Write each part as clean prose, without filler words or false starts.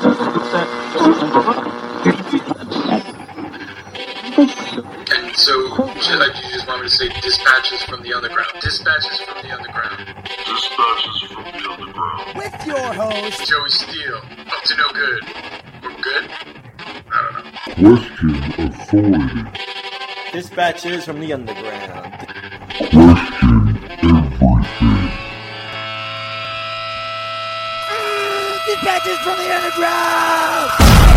So, do you just want me to say dispatches from the underground? Dispatches from the underground. Dispatches from the underground. With your host, Joey Steele. Up to no good. We're good? I don't know. Question authority. dispatches from the underground. Question everything. Dispatches from the underground!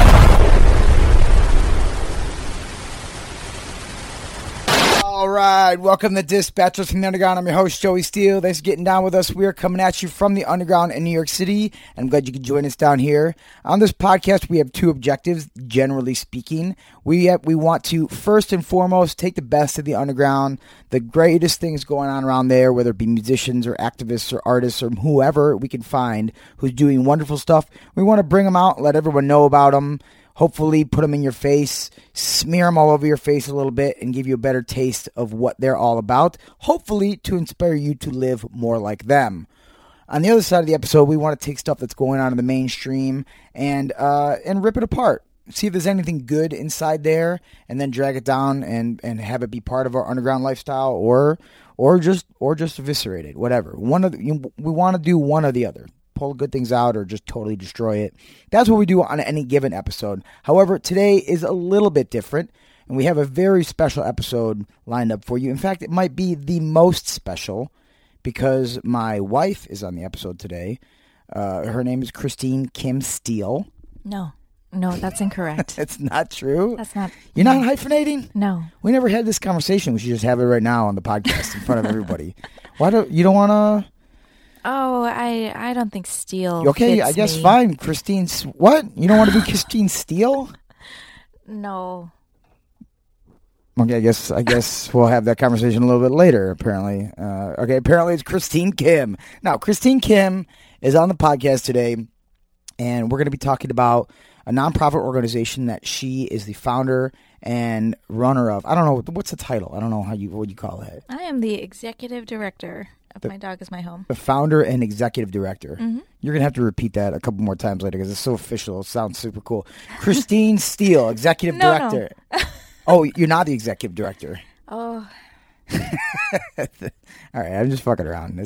All right, welcome to Dispatchers from the Underground. I'm your host, Joey Steele. Thanks for getting down with us. We are coming at you from the underground in New York City. I'm glad you could join us down here. On this podcast, we have two objectives, generally speaking. We want to, first and foremost, take the best of the underground, the greatest things going on around there, whether it be musicians or activists or artists or whoever we can find who's doing wonderful stuff. We want to bring them out, let everyone know about them. Hopefully put them in your face, smear them all over your face a little bit, and give you a better taste of what they're all about. Hopefully to inspire you to live more like them. On the other side of the episode, we want to take stuff that's going on in the mainstream and rip it apart. See if there's anything good inside there, and then drag it down and have it be part of our underground lifestyle, or just eviscerate it. Whatever. We want to do one or the other. Pull good things out or just totally destroy it. That's what we do on any given episode. However, today is a little bit different, and we have a very special episode lined up for you. In fact, it might be the most special because my wife is on the episode today. Her name is Christine Kim Steele. No, that's incorrect. It's not true? That's not. You're not hyphenating? No. We never had this conversation. We should just have it right now on the podcast in front of everybody. You don't want to... Oh, I don't think Steele. Okay, fits I guess me. fine. Christine, what? You don't want to be Christine Steele? No. Okay, I guess we'll have that conversation a little bit later. Apparently, apparently it's Christine Kim. Now, Christine Kim is on the podcast today, and we're going to be talking about a nonprofit organization that she is the founder and runner of. I don't know what's the title. I don't know what you call that. I am the executive director of My Dog Is My Home. The founder and executive director. Mm-hmm. You're going to have to repeat that a couple more times later because it's so official. It sounds super cool. Christine Steele, executive director. No. Oh, you're not the executive director. Oh. All right, I'm just fucking around.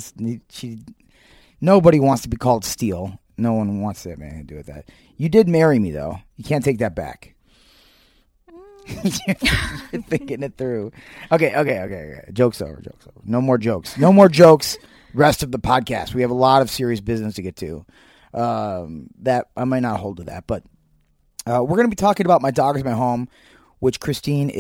Nobody wants to be called Steele. No one wants to have anything to do with that. You did marry me, though. You can't take that back. You're thinking it through. Okay. Joke's over. No more jokes. Rest of the podcast. We have a lot of serious business to get to. That I might not hold to that, but we're going to be talking about My Dog Is My Home, which Christine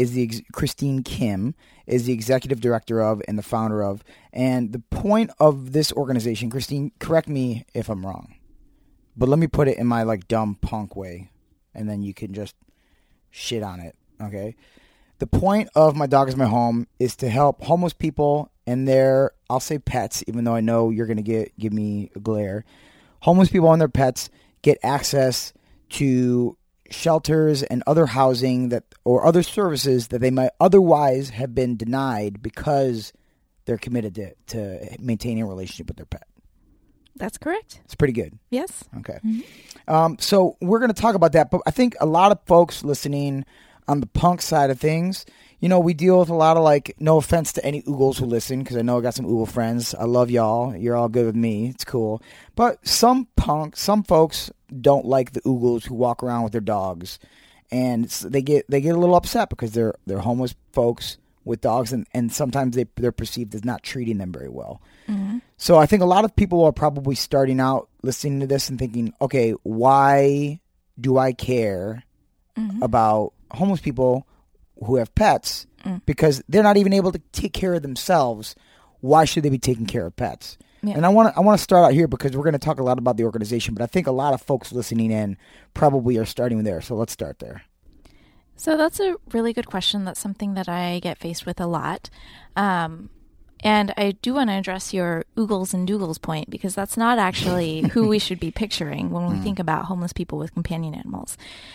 Kim is the executive director of and the founder of. And the point of this organization, Christine, correct me if I'm wrong, but let me put it in my dumb punk way, and then you can just shit on it. Okay. The point of My Dog Is My Home is to help homeless people and their, I'll say pets, even though I know you're going to give me a glare. Homeless people and their pets get access to shelters and other housing or other services that they might otherwise have been denied because they're committed to maintaining a relationship with their pet. That's correct. It's pretty good. Yes. Okay. Mm-hmm. So we're going to talk about that, but I think a lot of folks listening on the punk side of things, we deal with a lot of no offense to any Oogles who listen, because I know I got some Oogle friends. I love y'all. You're all good with me. It's cool. But some folks don't like the Oogles who walk around with their dogs, and they get a little upset because they're homeless folks with dogs, and sometimes they're perceived as not treating them very well. Mm-hmm. So I think a lot of people are probably starting out listening to this and thinking, okay, why do I care about homeless people who have pets? Because they're not even able to take care of themselves. Why should they be taking care of pets? Yeah. And I want to start out here because we're going to talk a lot about the organization, but I think a lot of folks listening in probably are starting there. So let's start there. So that's a really good question. That's something that I get faced with a lot. And I do want to address your Oogles and Doogles point, because that's not actually who we should be picturing when we think about homeless people with companion animals.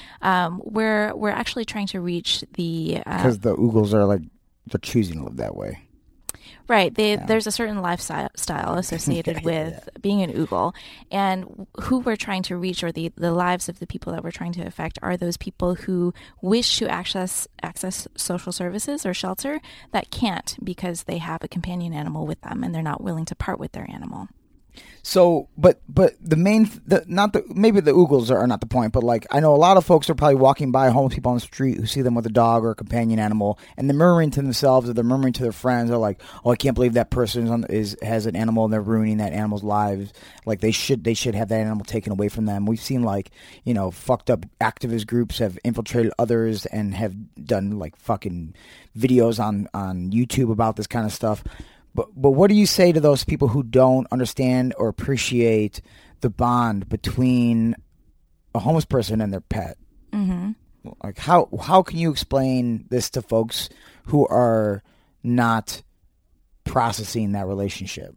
We're actually trying to reach the... Because the Oogles are they're choosing to live that way. Right. There's a certain lifestyle associated with being an Oogle. And who we're trying to reach, or the lives of the people that we're trying to affect, are those people who wish to access social services or shelter that can't because they have a companion animal with them and they're not willing to part with their animal. So, but maybe the Oogles are not the point, but like I know a lot of folks are probably walking by homeless people on the street who see them with a dog or a companion animal, and they're murmuring to themselves or they're murmuring to their friends. They're like, "Oh, I can't believe that person has an animal and they're ruining that animal's lives. Like they should have that animal taken away from them." We've seen like fucked up activist groups have infiltrated others and have done like fucking videos on YouTube about this kind of stuff. But what do you say to those people who don't understand or appreciate the bond between a homeless person and their pet? Mm-hmm. Like how can you explain this to folks who are not processing that relationship?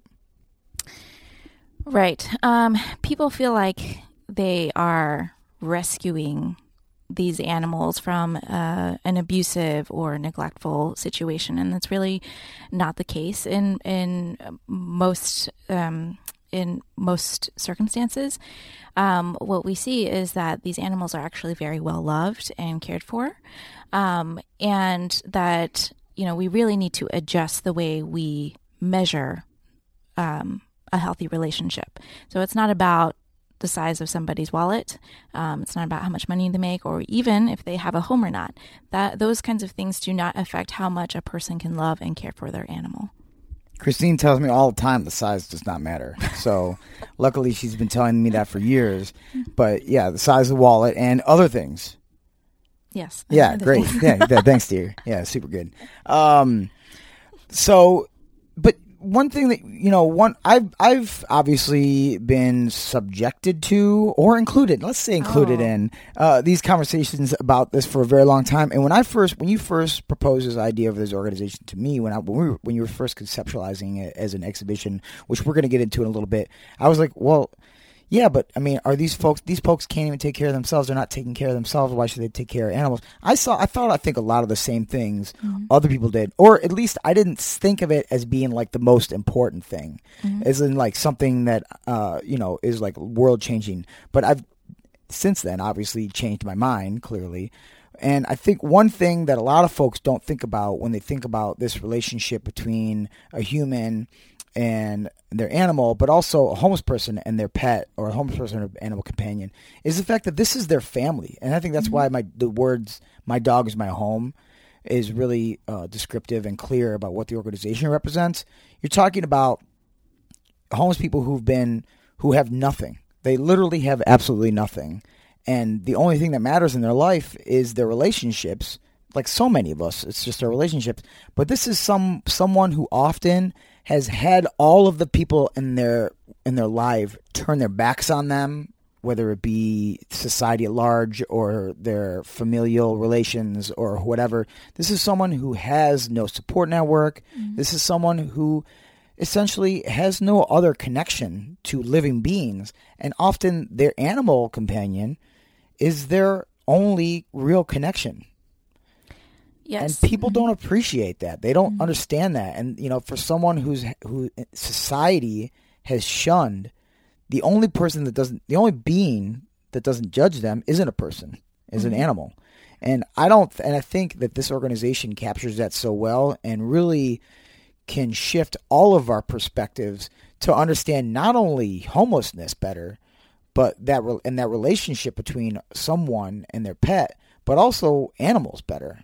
Right. People feel like they are rescuing these animals from an abusive or neglectful situation, and that's really not the case in most circumstances. What we see is that these animals are actually very well loved and cared for, and that we really need to adjust the way we measure a healthy relationship. So it's not about the size of somebody's wallet. It's not about how much money they make or even if they have a home or not. Those kinds of things do not affect how much a person can love and care for their animal. Christine tells me all the time the size does not matter. So luckily she's been telling me that for years. But yeah, the size of the wallet and other things. Yes. Yeah, great. Yeah, thanks, dear. Yeah, super good. But one thing that I've obviously been subjected to or included in these conversations about this for a very long time. And when you first proposed this idea of this organization to me, when you were first conceptualizing it as an exhibition, which we're going to get into in a little bit, I was like, well, yeah, but I mean, are these folks can't even take care of themselves. They're not taking care of themselves. Why should they take care of animals? I think a lot of the same things other people did, or at least I didn't think of it as being like the most important thing, as in like something that, is like world changing. But I've since then obviously changed my mind clearly. And I think one thing that a lot of folks don't think about when they think about this relationship between a human and their animal, but also a homeless person and their pet, or a homeless person and an animal companion, is the fact that this is their family. And I think that's why the words "my dog is my home" is really descriptive and clear about what the organization represents. You're talking about homeless people who have nothing. They literally have absolutely nothing. And the only thing that matters in their life is their relationships. Like so many of us, it's just their relationships. But this is someone who often has had all of the people in their life turn their backs on them, whether it be society at large or their familial relations or whatever. This is someone who has no support network. This is someone who essentially has no other connection to living beings. And often their animal companion is their only real connection. Yes. And people don't appreciate that. They don't understand that. And, for someone who society has shunned, the only being that doesn't judge them isn't a person, is an animal. And I think that this organization captures that so well and really can shift all of our perspectives to understand not only homelessness better, but that relationship between someone and their pet, but also animals better.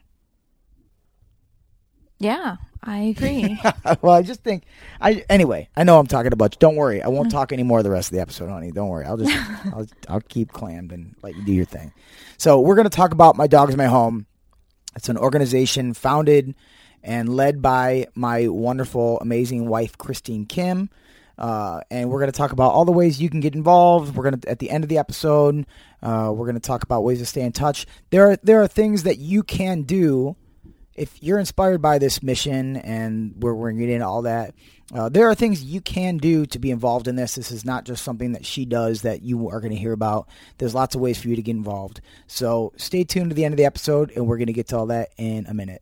Yeah, I agree. Well, I just think anyway, I know I'm talking about you. Don't worry. I won't talk anymore the rest of the episode, honey. Don't worry. I'll keep clammed and let you do your thing. So we're going to talk about My Dog is My Home. It's an organization founded and led by my wonderful, amazing wife, Christine Kim. And we're going to talk about all the ways you can get involved. We're going to, at the end of the episode, we're going to talk about ways to stay in touch. There are things that you can do if you're inspired by this mission, and we're going to get into all that. There are things you can do to be involved in this. This is not just something that she does that you are going to hear about. There's lots of ways for you to get involved. So stay tuned to the end of the episode, and we're going to get to all that in a minute.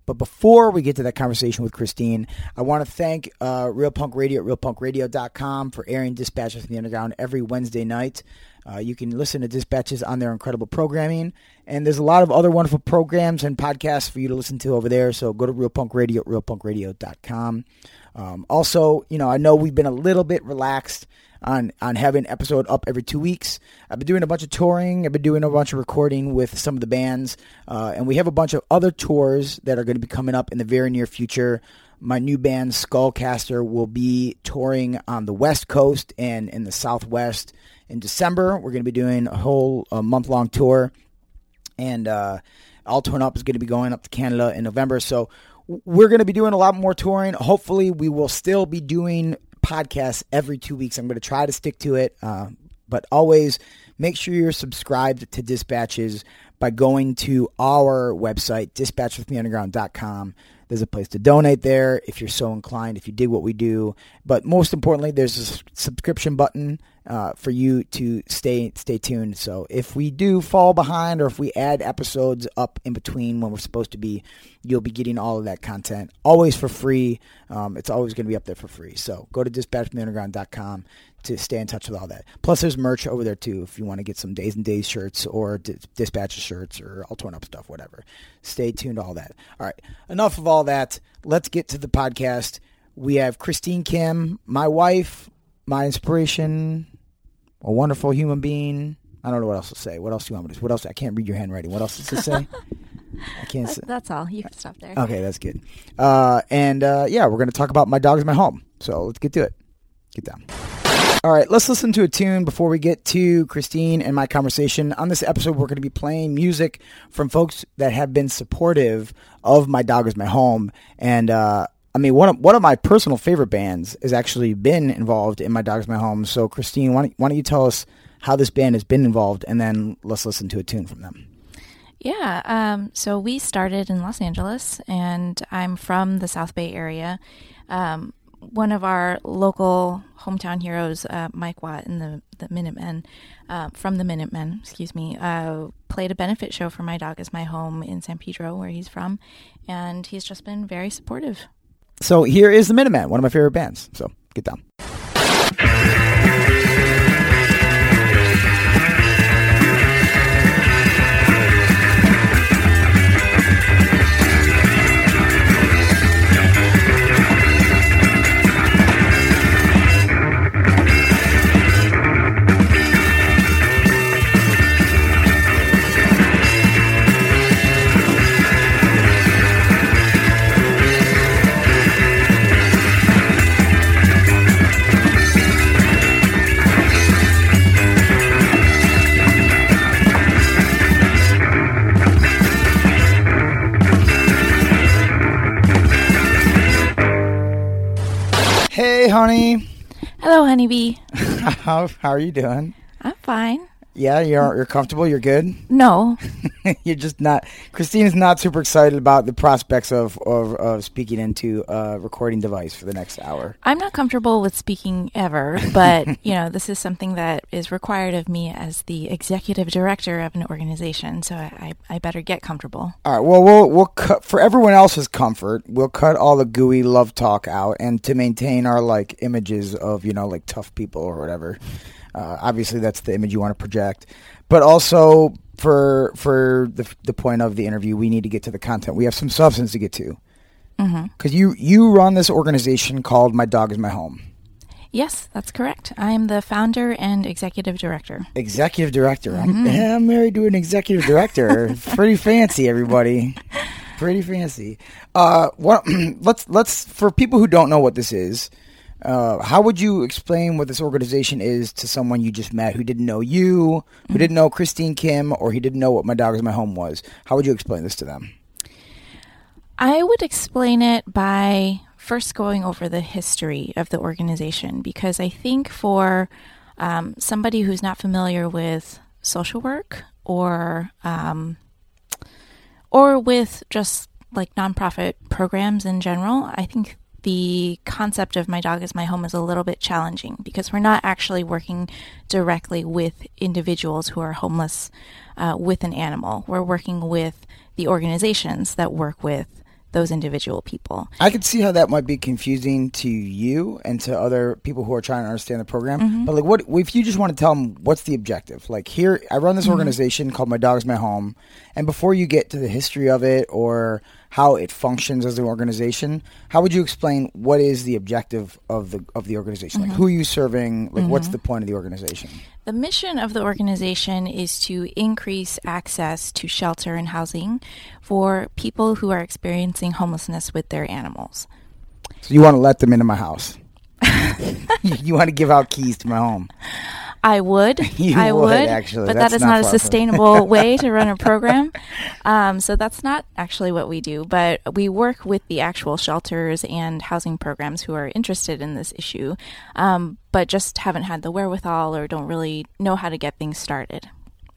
But before we get to that conversation with Christine, I want to thank Real Punk Radio at realpunkradio.com for airing Dispatches from the Underground every Wednesday night. You can listen to Dispatches on their incredible programming. And there's a lot of other wonderful programs and podcasts for you to listen to over there. So go to Real Punk Radio at realpunkradio.com. Also, I know we've been a little bit relaxed on having an episode up every 2 weeks. I've been doing a bunch of touring. I've been doing a bunch of recording with some of the bands. And we have a bunch of other tours that are going to be coming up in the very near future. My new band, Skullcaster, will be touring on the West Coast and in the Southwest in December. We're going to be doing a whole month-long tour. And All Torn Up is going to be going up to Canada in November. So we're going to be doing a lot more touring. Hopefully, we will still be doing podcasts every 2 weeks. I'm going to try to stick to it. But always make sure you're subscribed to Dispatches by going to our website, dispatchwithmeunderground.com. There's a place to donate there if you're so inclined, if you dig what we do. But most importantly, there's a subscription button for you to stay tuned. So if we do fall behind or if we add episodes up in between when we're supposed to be, you'll be getting all of that content always for free. It's always going to be up there for free. So go to dispatchwithmeunderground.com to stay in touch with all that. Plus, there's merch over there, too, if you want to get some Days and Days shirts or Dispatches shirts or All Torn Up stuff, whatever. Stay tuned to all that. All right, enough of all that. Let's get to the podcast. We have Christine Kim, my wife, my inspiration, a wonderful human being. I don't know what else to say. What else do you want me to say? What else? I can't read your handwriting. What else does it say? I can't say. That's all. You can stop there. Okay, that's good. Yeah, we're going to talk about My Dog Is My Home. So let's get to it. Get down. All right, let's listen to a tune before we get to Christine and my conversation. On this episode, we're going to be playing music from folks that have been supportive of My Dog Is My Home. And, one of my personal favorite bands has actually been involved in My Dog Is My Home. So, Christine, why don't you tell us how this band has been involved, and then let's listen to a tune from them. Yeah, so we started in Los Angeles, and I'm from the South Bay area. One of our local hometown heroes, Mike Watt and the Minutemen, from the Minutemen, played a benefit show for My Dog Is My Home in San Pedro, where he's from, and he's just been very supportive. So here is the Minutemen, one of my favorite bands. So get down. Hey, honey. Hello, honeybee. How are you doing? I'm fine. Yeah, you're comfortable? You're good? No. You're just not... Christine is not super excited about the prospects of speaking into a recording device for the next hour. I'm not comfortable with speaking ever, but, this is something that is required of me as the executive director of an organization, so I better get comfortable. All right, well, we'll cut... For everyone else's comfort, we'll cut all the gooey love talk out, and to maintain our, images of, tough people or whatever... obviously, that's the image you want to project. But also, for the point of the interview, we need to get to the content. We have some substance to get to. Because you run this organization called My Dog Is My Home. Yes, that's correct. I am the founder and executive director. Executive director. Mm-hmm. I'm married to an executive director. Pretty fancy, everybody. Pretty fancy. Let's for people who don't know what this is. How would you explain what this organization is to someone you just met who didn't know you, who didn't know Christine Kim, or he didn't know what My Dog Is My Home was? How would you explain this to them? I would explain it by first going over the history of the organization, because I think for somebody who's not familiar with social work or with just nonprofit programs in general, I think the concept of My Dog Is My Home is a little bit challenging because we're not actually working directly with individuals who are homeless with an animal. We're working with the organizations that work with those individual people. I could see how that might be confusing to you and to other people who are trying to understand the program. But like, what if you just want to tell them what's the objective? Like, here, I run this organization called My Dog's My Home, and before you get to the history of it or how it functions as an organization, how would you explain what is the objective of the organization? Like, who are you serving? Like, what's the point of the organization? The mission of the organization is to increase access to shelter and housing for people who are experiencing homelessness with their animals. So you want to let them into my house? You want to give out keys to my home? I would. I would, actually. But That's that is not not a far from- sustainable way to run a program. So that's not actually what we do. But we work with the actual shelters and housing programs who are interested in this issue, but just haven't had the wherewithal or don't really know how to get things started.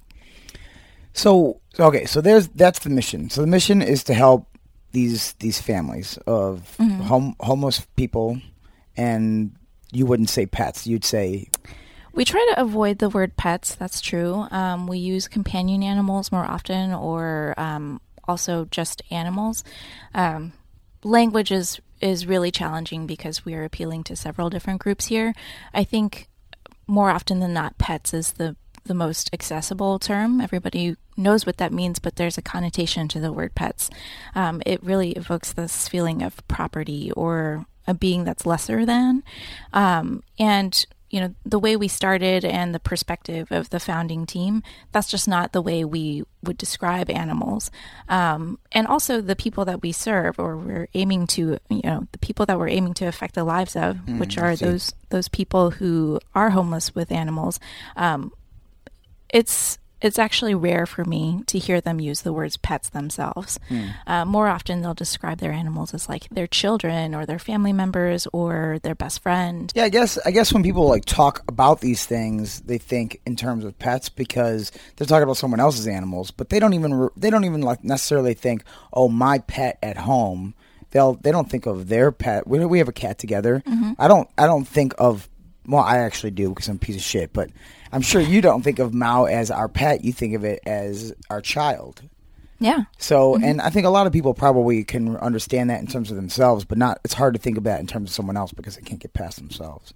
So that's the mission. So the mission is to help these families of homeless people, and you wouldn't say pets. You'd say... We try to avoid the word pets, that's true. We use companion animals more often, or also just animals. Language is really challenging because we are appealing to several different groups here. I think more often than not, pets is the most accessible term. Everybody knows what that means, but there's a connotation to the word pets. It really evokes this feeling of property or a being that's lesser than. And you know, the way we started and the perspective of the founding team, that's just not the way we would describe animals. And also the people that we serve, or we're aiming to, the people that we're aiming to affect the lives of, which are those people who are homeless with animals. It's actually rare for me to hear them use the words pets themselves. More often they'll describe their animals as like their children or their family members or their best friend. Yeah, I guess when people like talk about these things, they think in terms of pets because they're talking about someone else's animals, but they don't even like necessarily think, oh, my pet at home. They don't think of their pet. We have a cat together. I don't think of. Well, I actually do because I'm a piece of shit, but I'm sure you don't think of Mao as our pet. You think of it as our child. Yeah. So, and I think a lot of people probably can understand that in terms of themselves, but it's hard to think of that in terms of someone else because they can't get past themselves.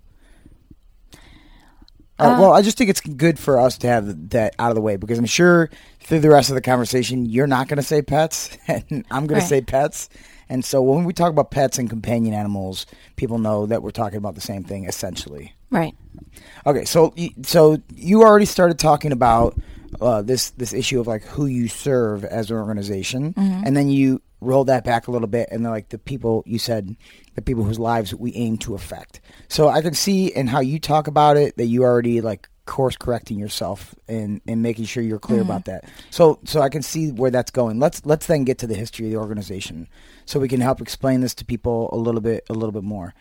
Well, I just think it's good for us to have that out of the way because I'm sure through the rest of the conversation, you're not going to say pets and I'm going to say pets. And so when we talk about pets and companion animals, people know that we're talking about the same thing essentially. Right. Okay, so you already started talking about this issue of like who you serve as an organization, and then you rolled that back a little bit, and they're like the people whose lives we aim to affect. So I can see in how you talk about it that you already like course correcting yourself and making sure you're clear about that. So I can see where that's going. Let's then get to the history of the organization so we can help explain this to people a little bit more.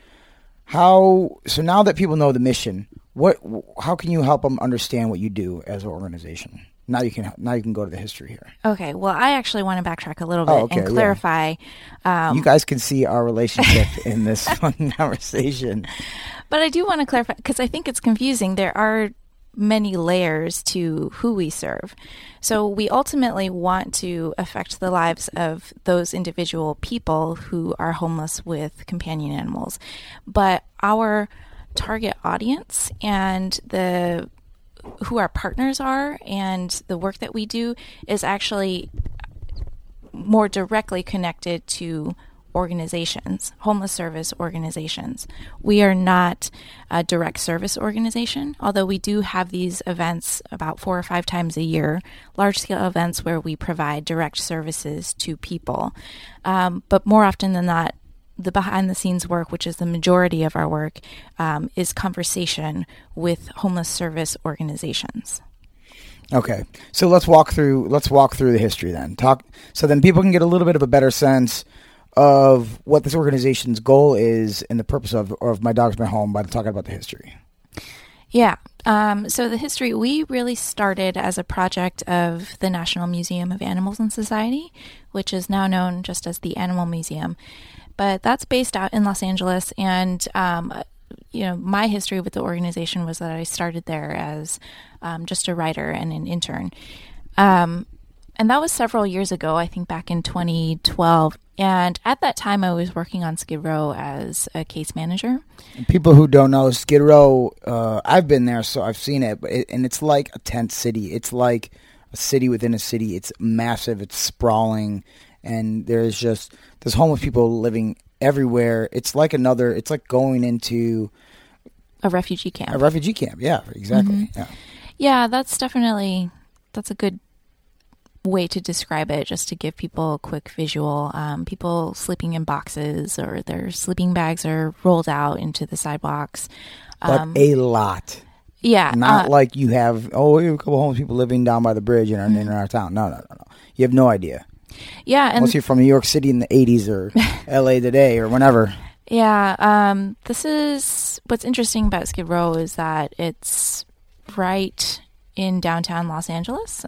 So now that people know the mission, how can you help them understand what you do as an organization? Now you can go to the history here. Okay. Well, I actually want to backtrack a little bit and clarify. Yeah. You guys can see our relationship in this fun conversation. But I do want to clarify because I think it's confusing. There are many layers to who we serve. So we ultimately want to affect the lives of those individual people who are homeless with companion animals. But our target audience and who our partners are and the work that we do is actually more directly connected to organizations, homeless service organizations. We are not a direct service organization, although we do have these events about 4 or 5 times a year, large-scale events where we provide direct services to people. But more often than not, the behind-the-scenes work, which is the majority of our work, is conversation with homeless service organizations. Okay, so let's walk through the history then. So then people can get a little bit of a better sense of what this organization's goal is and the purpose of My Dog's My Home by talking about the history. Yeah. So the history, we really started as a project of the National Museum of Animals and Society, which is now known just as the Animal Museum. But that's based out in Los Angeles. And, my history with the organization was that I started there as just a writer and an intern. And that was several years ago, I think back in 2012. And at that time, I was working on Skid Row as a case manager. People who don't know, Skid Row, I've been there, so I've seen it, and it's like a tent city. It's like a city within a city. It's massive. It's sprawling, and there's homeless people living everywhere. It's like going into a refugee camp. A refugee camp, yeah, exactly. Yeah, that's a good way to describe it, just to give people a quick visual. People sleeping in boxes, or their sleeping bags are rolled out into the sidewalks. But a lot. Yeah. Not like you have, we have a couple homeless people living down by the bridge in our town. No. You have no idea. Yeah. And unless you're from New York City in the 80s or LA today or whenever. Yeah. This is what's interesting about Skid Row is that it's right in downtown Los Angeles.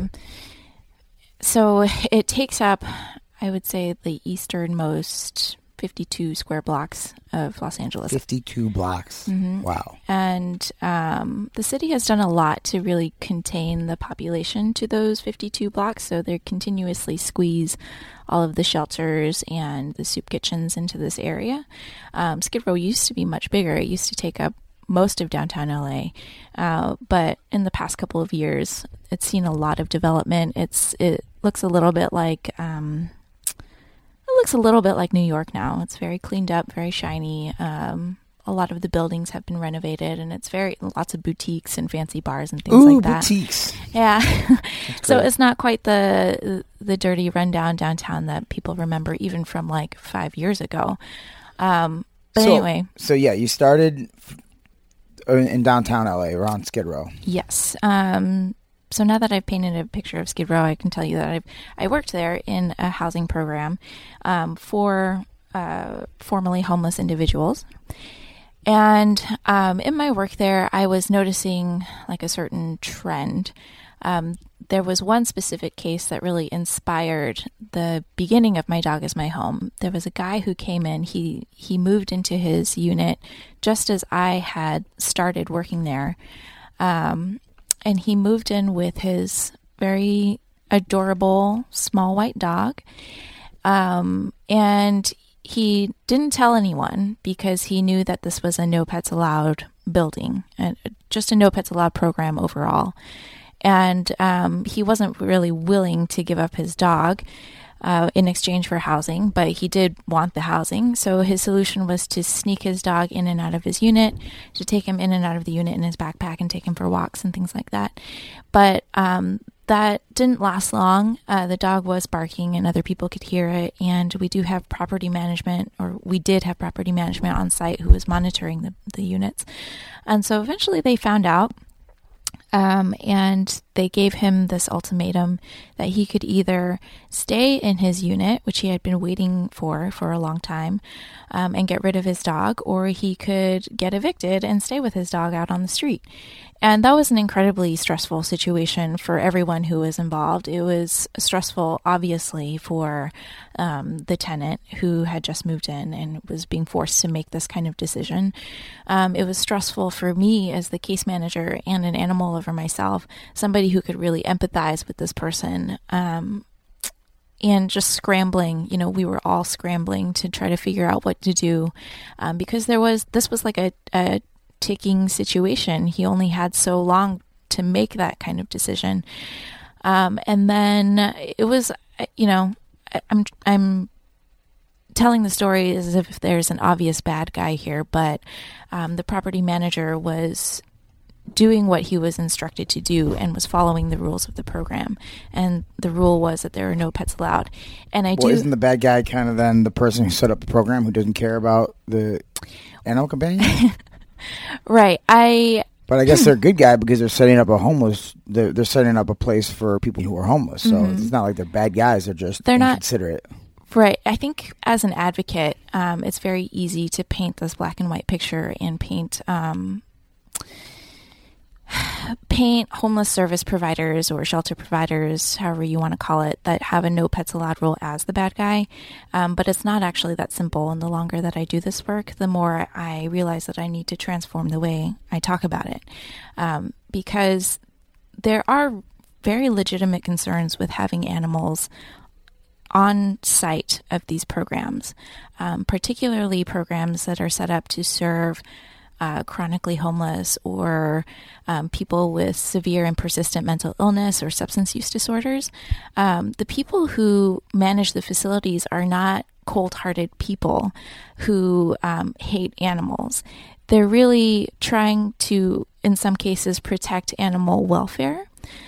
So it takes up, I would say, the easternmost 52 square blocks of Los Angeles. 52 blocks. Mm-hmm. Wow. And the city has done a lot to really contain the population to those 52 blocks. So they continuously squeeze all of the shelters and the soup kitchens into this area. Skid Row used to be much bigger. It used to take up most of downtown LA. But in the past couple of years, it's seen a lot of development. It looks a little bit like New York now. It's very cleaned up, very shiny. A lot of the buildings have been renovated, and it's lots of boutiques and fancy bars and things like that. Boutiques. Yeah. So it's not quite the dirty rundown downtown that people remember even from like 5 years ago. Anyway. So yeah, you started in downtown LA around Skid Row. Yes. So now that I've painted a picture of Skid Row, I can tell you that I worked there in a housing program for formerly homeless individuals. And in my work there, I was noticing like a certain trend. There was one specific case that really inspired the beginning of My Dog Is My Home. There was a guy who came in. He moved into his unit just as I had started working there. And he moved in with his very adorable small white dog. And he didn't tell anyone because he knew that this was a No Pets Allowed building, and just a No Pets Allowed program overall. And he wasn't really willing to give up his dog in exchange for housing, but he did want the housing. So his solution was to sneak his dog in and out of his unit, to take him in and out of the unit in his backpack and take him for walks and things like that. But that didn't last long. The dog was barking and other people could hear it. And we did have property management on site who was monitoring the units. And so eventually they found out. And they gave him this ultimatum that he could either stay in his unit, which he had been waiting for a long time, and get rid of his dog, or he could get evicted and stay with his dog out on the street. And that was an incredibly stressful situation for everyone who was involved. It was stressful, obviously, for the tenant who had just moved in and was being forced to make this kind of decision. It was stressful for me as the case manager and an animal lover myself, somebody who could really empathize with this person. And just scrambling, we were all scrambling to try to figure out what to do, because this was like a ticking situation. He only had so long to make that kind of decision. And then it was, I'm telling the story as if there's an obvious bad guy here, but the property manager was doing what he was instructed to do and was following the rules of the program. And the rule was that there are no pets allowed. And isn't the bad guy kind of then the person who set up the program who doesn't care about the animal companion? Right. But I guess they're a good guy because they're setting up they're setting up a place for people who are homeless. So it's not like they're bad guys. They're not inconsiderate. Right. I think as an advocate, it's very easy to paint this black and white picture and paint homeless service providers or shelter providers, however you want to call it, that have a no pets allowed rule as the bad guy. But it's not actually that simple. And the longer that I do this work, the more I realize that I need to transform the way I talk about it. Because there are very legitimate concerns with having animals on site of these programs, particularly programs that are set up to serve chronically homeless or people with severe and persistent mental illness or substance use disorders. The people who manage the facilities are not cold-hearted people who hate animals. They're really trying to, in some cases, protect animal welfare.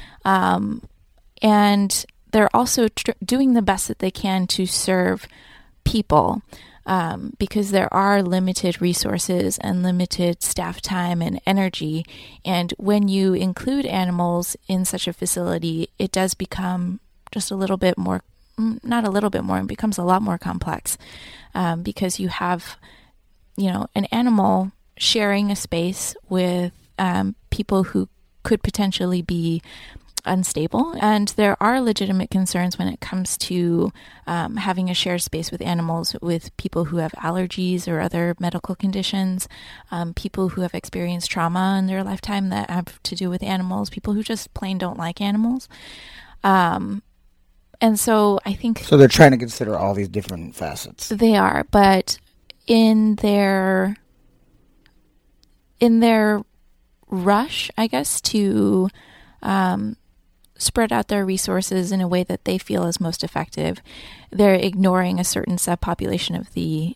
And they're also doing the best that they can to serve people. Because there are limited resources and limited staff time and energy. And when you include animals in such a facility, it does become just a little bit more, not a little bit more, it becomes a lot more complex because you have, an animal sharing a space with people who could potentially be unstable, and there are legitimate concerns when it comes to having a shared space with animals, with people who have allergies or other medical conditions, people who have experienced trauma in their lifetime that have to do with animals, people who just plain don't like animals. And so I think... So they're trying to consider all these different facets. They are, but in their rush, I guess, to... spread out their resources in a way that they feel is most effective, they're ignoring a certain subpopulation of the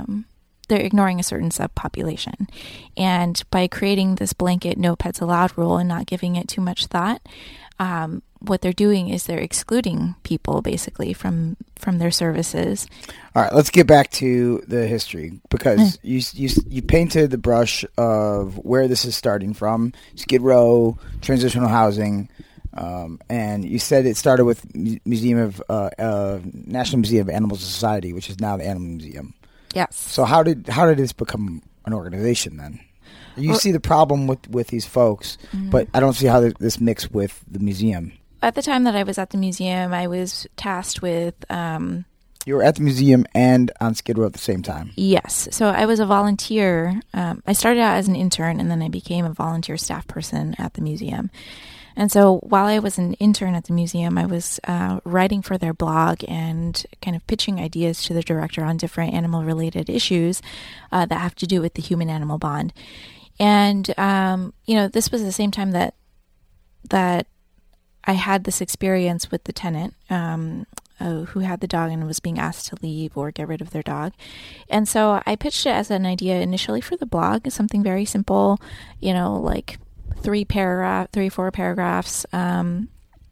and by creating this blanket no pets allowed rule and not giving it too much thought, what they're doing is they're excluding people basically from their services. All right, let's get back to the history, because you painted the brush of where this is starting from: Skid Row, transitional housing. And you said it started with National Museum of Animal Society, which is now the Animal Museum. Yes. So how did this become an organization then? You see the problem with these folks, but I don't see how this mixed with the museum. At the time that I was at the museum, I was tasked with... You were at the museum and on Skid Row at the same time. Yes. So I was a volunteer. I started out as an intern, and then I became a volunteer staff person at the museum. And so while I was an intern at the museum, I was writing for their blog and kind of pitching ideas to the director on different animal-related issues that have to do with the human-animal bond. And, this was the same time that I had this experience with the tenant who had the dog and was being asked to leave or get rid of their dog. And so I pitched it as an idea initially for the blog, something very simple, like 3 or 4 paragraphs. And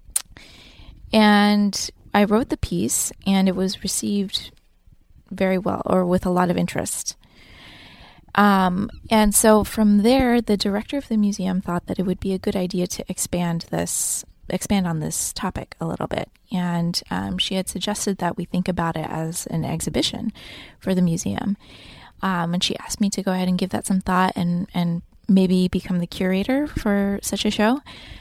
I wrote the piece, and it was received very well, or with a lot of interest. And so from there, the director of the museum thought that it would be a good idea to expand on this topic a little bit. And she had suggested that we think about it as an exhibition for the museum. And she asked me to go ahead and give that some thought and maybe become the curator for such a show.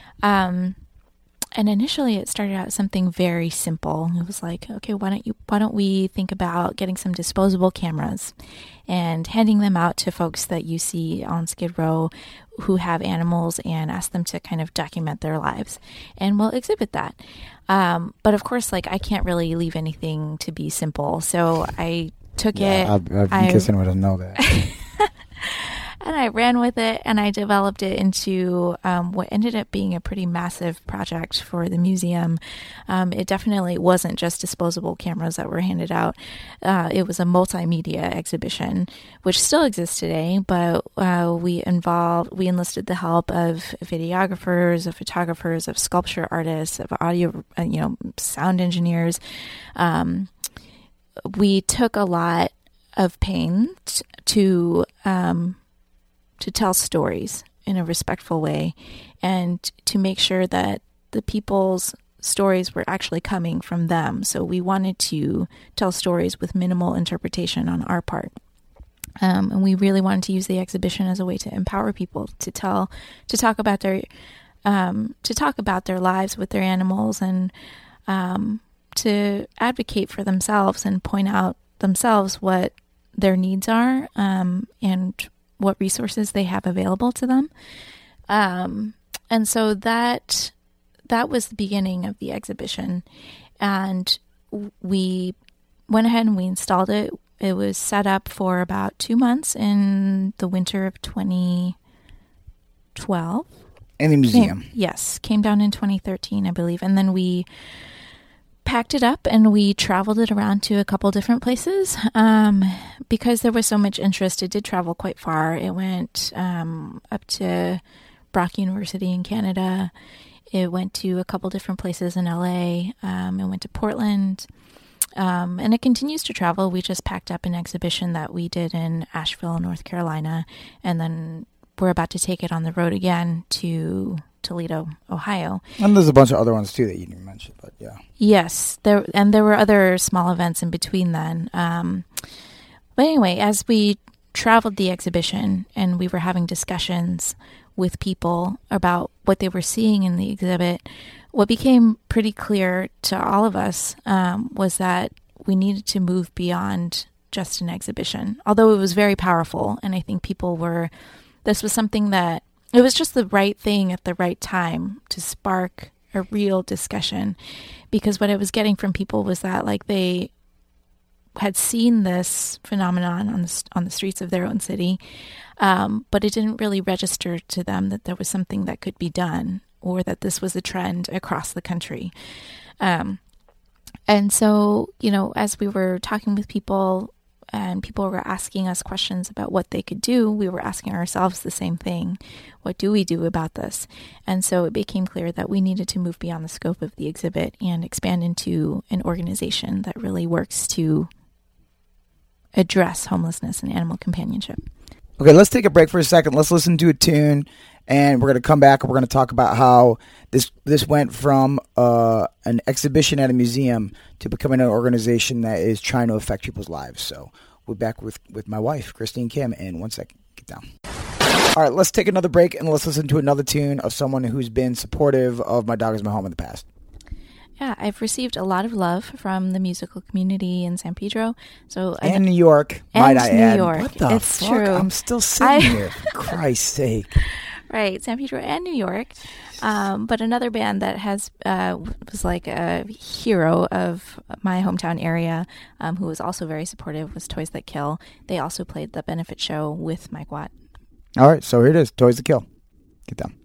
And initially it started out as something very simple. It was like, okay, why don't we think about getting some disposable cameras and handing them out to folks that you see on Skid Row who have animals, and ask them to kind of document their lives, and we'll exhibit that. But of course, I can't really leave anything to be simple. So I took it. I guess anyone doesn't know that. And I ran with it, and I developed it into what ended up being a pretty massive project for the museum. It definitely wasn't just disposable cameras that were handed out. It was a multimedia exhibition, which still exists today, but we enlisted the help of videographers, of photographers, of sculpture artists, of audio, sound engineers. We took a lot of pains to tell stories in a respectful way, and to make sure that the people's stories were actually coming from them. So we wanted to tell stories with minimal interpretation on our part. And we really wanted to use the exhibition as a way to empower people to talk about their lives with their animals, and to advocate for themselves and point out themselves what their needs are, and what resources they have available to them. And so that was the beginning of the exhibition. And we went ahead and we installed it. It was set up for about 2 months in the winter of 2012. In the museum. Came down in 2013, I believe. And then we packed it up and we traveled it around to a couple different places. Because there was so much interest, it did travel quite far. It went up to Brock University in Canada. It went to a couple different places in LA. It went to Portland. And it continues to travel. We just packed up an exhibition that we did in Asheville, North Carolina. And then we're about to take it on the road again to Toledo, Ohio. And there's a bunch of other ones too that you didn't mention, but yeah. Yes, there were other small events in between then. But anyway, as we traveled the exhibition and we were having discussions with people about what they were seeing in the exhibit, what became pretty clear to all of us was that we needed to move beyond just an exhibition. Although it was very powerful, and I think this was something that, it was just the right thing at the right time to spark a real discussion, because what I was getting from people was that like they had seen this phenomenon on the streets of their own city, but it didn't really register to them that there was something that could be done, or that this was a trend across the country. And so, as we were talking with people and people were asking us questions about what they could do, we were asking ourselves the same thing. What do we do about this? And so it became clear that we needed to move beyond the scope of the exhibit and expand into an organization that really works to address homelessness and animal companionship. Okay, let's take a break for a second. Let's listen to a tune, and we're going to come back and we're going to talk about how this went from an exhibition at a museum to becoming an organization that is trying to affect people's lives. So we're back with my wife, Christine Kim, in 1 second. Get down. All right, let's take another break and let's listen to another tune of someone who's been supportive of My Dog Is My Home in the past. Yeah, I've received a lot of love from the musical community in San Pedro. And New York, might I add. New York. What the it's fuck? True. I'm still sitting here, for Christ's sake. Right, San Pedro and New York. But another band that was like a hero of my hometown area, who was also very supportive, was Toys That Kill. They also played the benefit show with Mike Watt. All right, so here it is, Toys That Kill. Get down.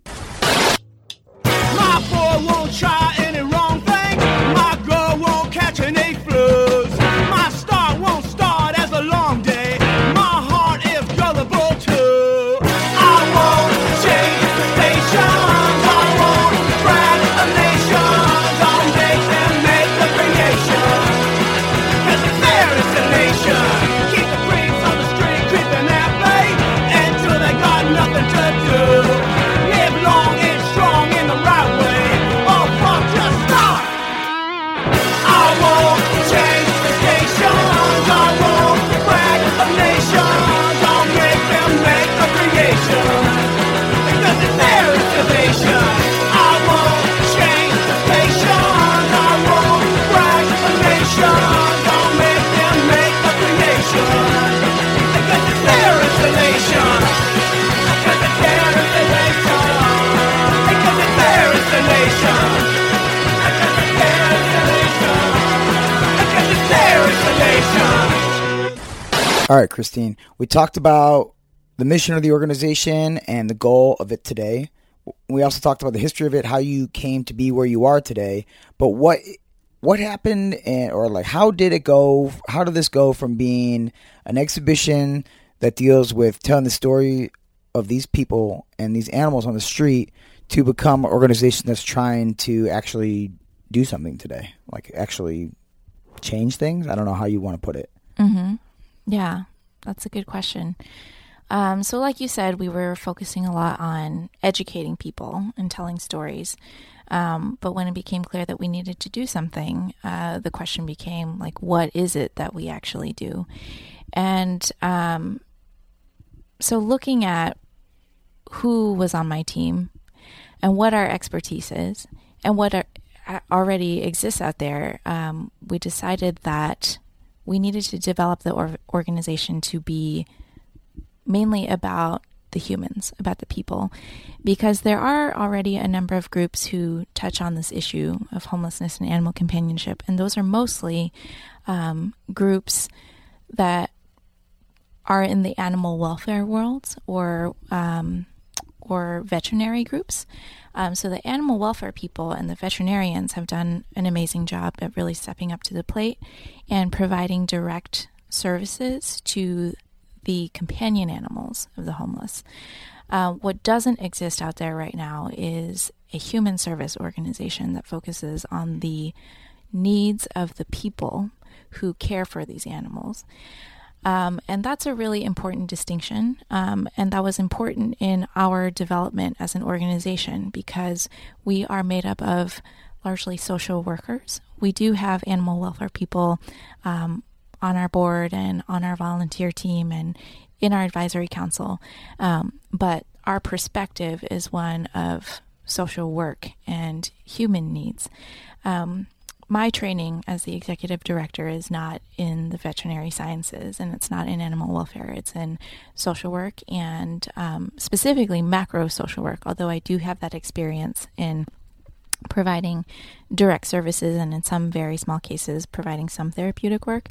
My boy won't try any wrong thing. My girl won't catch any flus. My start won't start as a long day. My heart is gullible too. I won't change the stations. I won't drag the nations. I'll make them make the creation. 'Cause if there is a nation, keep the creeps on the street creeping at bay until they got nothing to do. Live long and strong in the right way. Oh, fuck, just stop. I won't change the stations. I won't brag the nations. I'll make them make the creation. Because it's their installation. I won't change the stations. I won't brag the nations. I'll make them make the creation. Because it's their installation. Because it's their installation. Because it's their installation. Because it's their installation. Because it's their installation. All right, Christine, we talked about the mission of the organization and the goal of it today. We also talked about the history of it, how you came to be where you are today. But what happened, or like how did it go? How did this go from being an exhibition that deals with telling the story of these people and these animals on the street to become an organization that's trying to actually do something today, like actually change things? I don't know how you want to put it. Mm-hmm. Yeah, that's a good question. So like you said, we were focusing a lot on educating people and telling stories. But when it became clear that we needed to do something, the question became like, what is it that we actually do? And so looking at who was on my team and what our expertise is and what already exists out there, we decided that we needed to develop the organization to be mainly about the humans, about the people, because there are already a number of groups who touch on this issue of homelessness and animal companionship, and those are mostly groups that are in the animal welfare world or veterinary groups. So the animal welfare people and the veterinarians have done an amazing job at really stepping up to the plate and providing direct services to the companion animals of the homeless. What doesn't exist out there right now is a human service organization that focuses on the needs of the people who care for these animals. And that's a really important distinction. And that was important in our development as an organization because we are made up of largely social workers. We do have animal welfare people on our board and on our volunteer team and in our advisory council. But our perspective is one of social work and human needs. My training as the executive director is not in the veterinary sciences and it's not in animal welfare. It's in social work and specifically macro social work, although I do have that experience in providing direct services and in some very small cases providing some therapeutic work.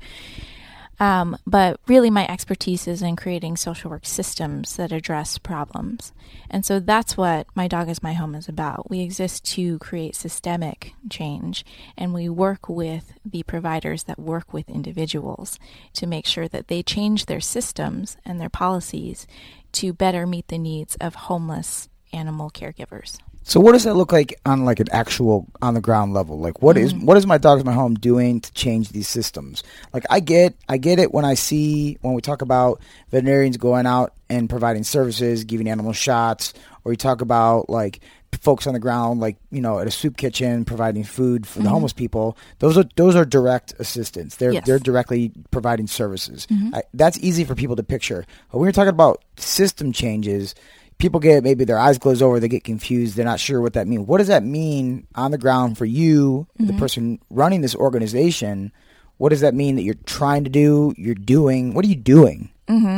But really my expertise is in creating social work systems that address problems. And so that's what My Dog is My Home is about. We exist to create systemic change, and we work with the providers that work with individuals to make sure that they change their systems and their policies to better meet the needs of homeless animal caregivers. So what does that look like on like an actual on the ground level? Like what is My Dog is My Home doing to change these systems? Like I get it when we talk about veterinarians going out and providing services, giving animal shots, or you talk about like folks on the ground, like, you know, at a soup kitchen providing food for the homeless people. Those are direct assistance. They're directly providing services. That's easy for people to picture. But when you're talking about system changes, people get maybe their eyes glazed over, they get confused, they're not sure what that means. What does that mean on the ground for you, the person running this organization? What does that mean that you're trying to do, you're doing? What are you doing?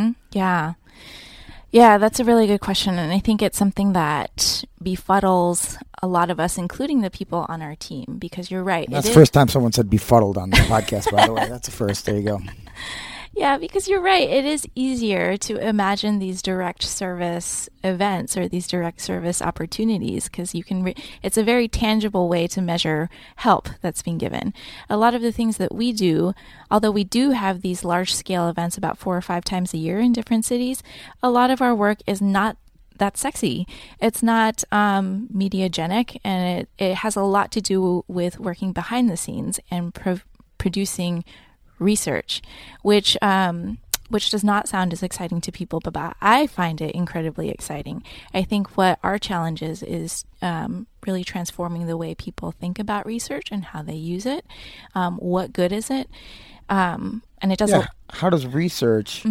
Yeah, that's a really good question. And I think it's something that befuddles a lot of us, including the people on our team, because you're right. That's the first time someone said befuddled on the podcast, by the way. That's the first. There you go. Yeah, because you're right. It is easier to imagine these direct service events or these direct service opportunities because you can. It's a very tangible way to measure help that's being given. A lot of the things that we do, although we do have these large-scale events about 4 or 5 times a year in different cities, a lot of our work is not that sexy. It's not mediagenic, and it has a lot to do with working behind the scenes and producing research, which does not sound as exciting to people, but I find it incredibly exciting. I think what our challenge is really transforming the way people think about research and how they use it. What good is it? And it doesn't. How does research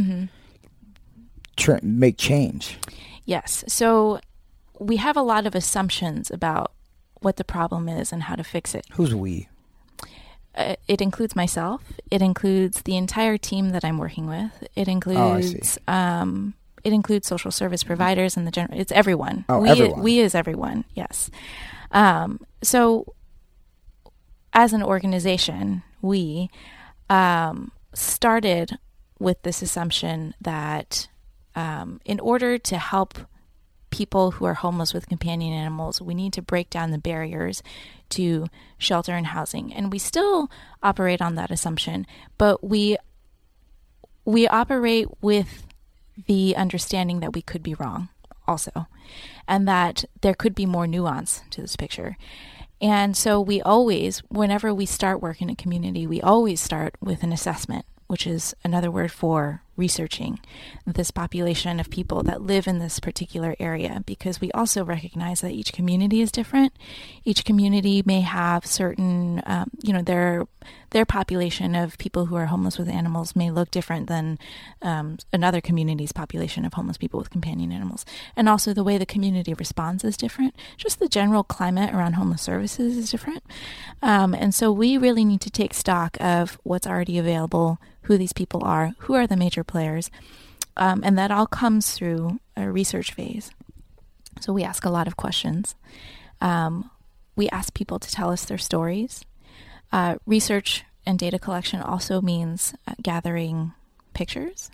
make change? Yes. So we have a lot of assumptions about what the problem is and how to fix it. Who's we? It includes myself. It includes the entire team that I'm working with. It includes it includes social service providers and the general. It's everyone. Everyone. We is everyone. Yes. So, as an organization, we started with this assumption that in order to help people who are homeless with companion animals, we need to break down the barriers to shelter and housing. And we still operate on that assumption, but we operate with the understanding that we could be wrong also, and that there could be more nuance to this picture. And so we always, whenever we start work in a community, we always start with an assessment, which is another word for researching this population of people that live in this particular area, because we also recognize that each community is different. Each community may have certain, their population of people who are homeless with animals may look different than another community's population of homeless people with companion animals. And also the way the community responds is different. Just the general climate around homeless services is different. And so we really need to take stock of what's already available, who these people are, who are the major players, and that all comes through a research phase. So we ask a lot of questions. We ask people to tell us their stories. Research and data collection also means gathering pictures.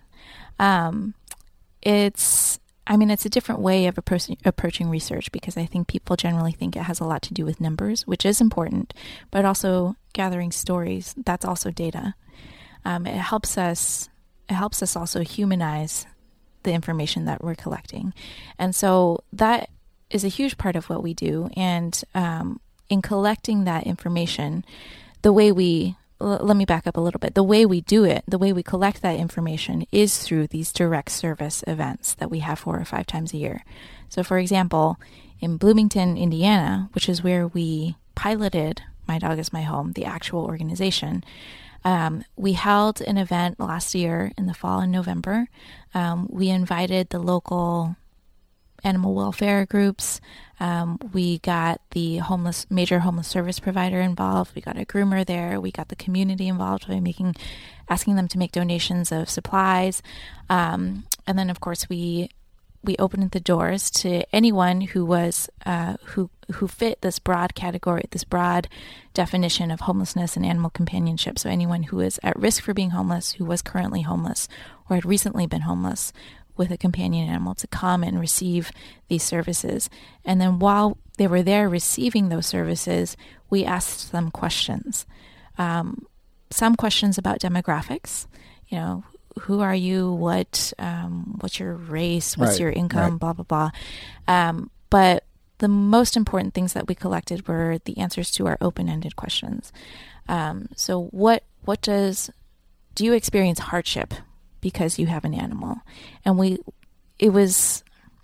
It's a different way of approaching research, because I think people generally think it has a lot to do with numbers, which is important, but also gathering stories, that's also data. It helps us also humanize the information that we're collecting. And so that is a huge part of what we do. And in collecting that information, let me back up a little bit. The way we do it, the way we collect that information is through these direct service events that we have 4 or 5 times a year. So for example, in Bloomington, Indiana, which is where we piloted My Dog is My Home, the actual organization, we held an event last year in the fall in November. We invited the local animal welfare groups. We got the major homeless service provider involved. We got a groomer there. We got the community involved by asking them to make donations of supplies. And then, of course, we opened the doors to anyone who was who fit this broad category, this broad definition of homelessness and animal companionship. So anyone who is at risk for being homeless, who was currently homeless, or had recently been homeless, with a companion animal, to come and receive these services. And then while they were there receiving those services, we asked them questions. Some questions about demographics, who are you, what's your race, what's your income, blah, blah, blah. But the most important things that we collected were the answers to our open-ended questions. So do you experience hardship because you have an animal? And it was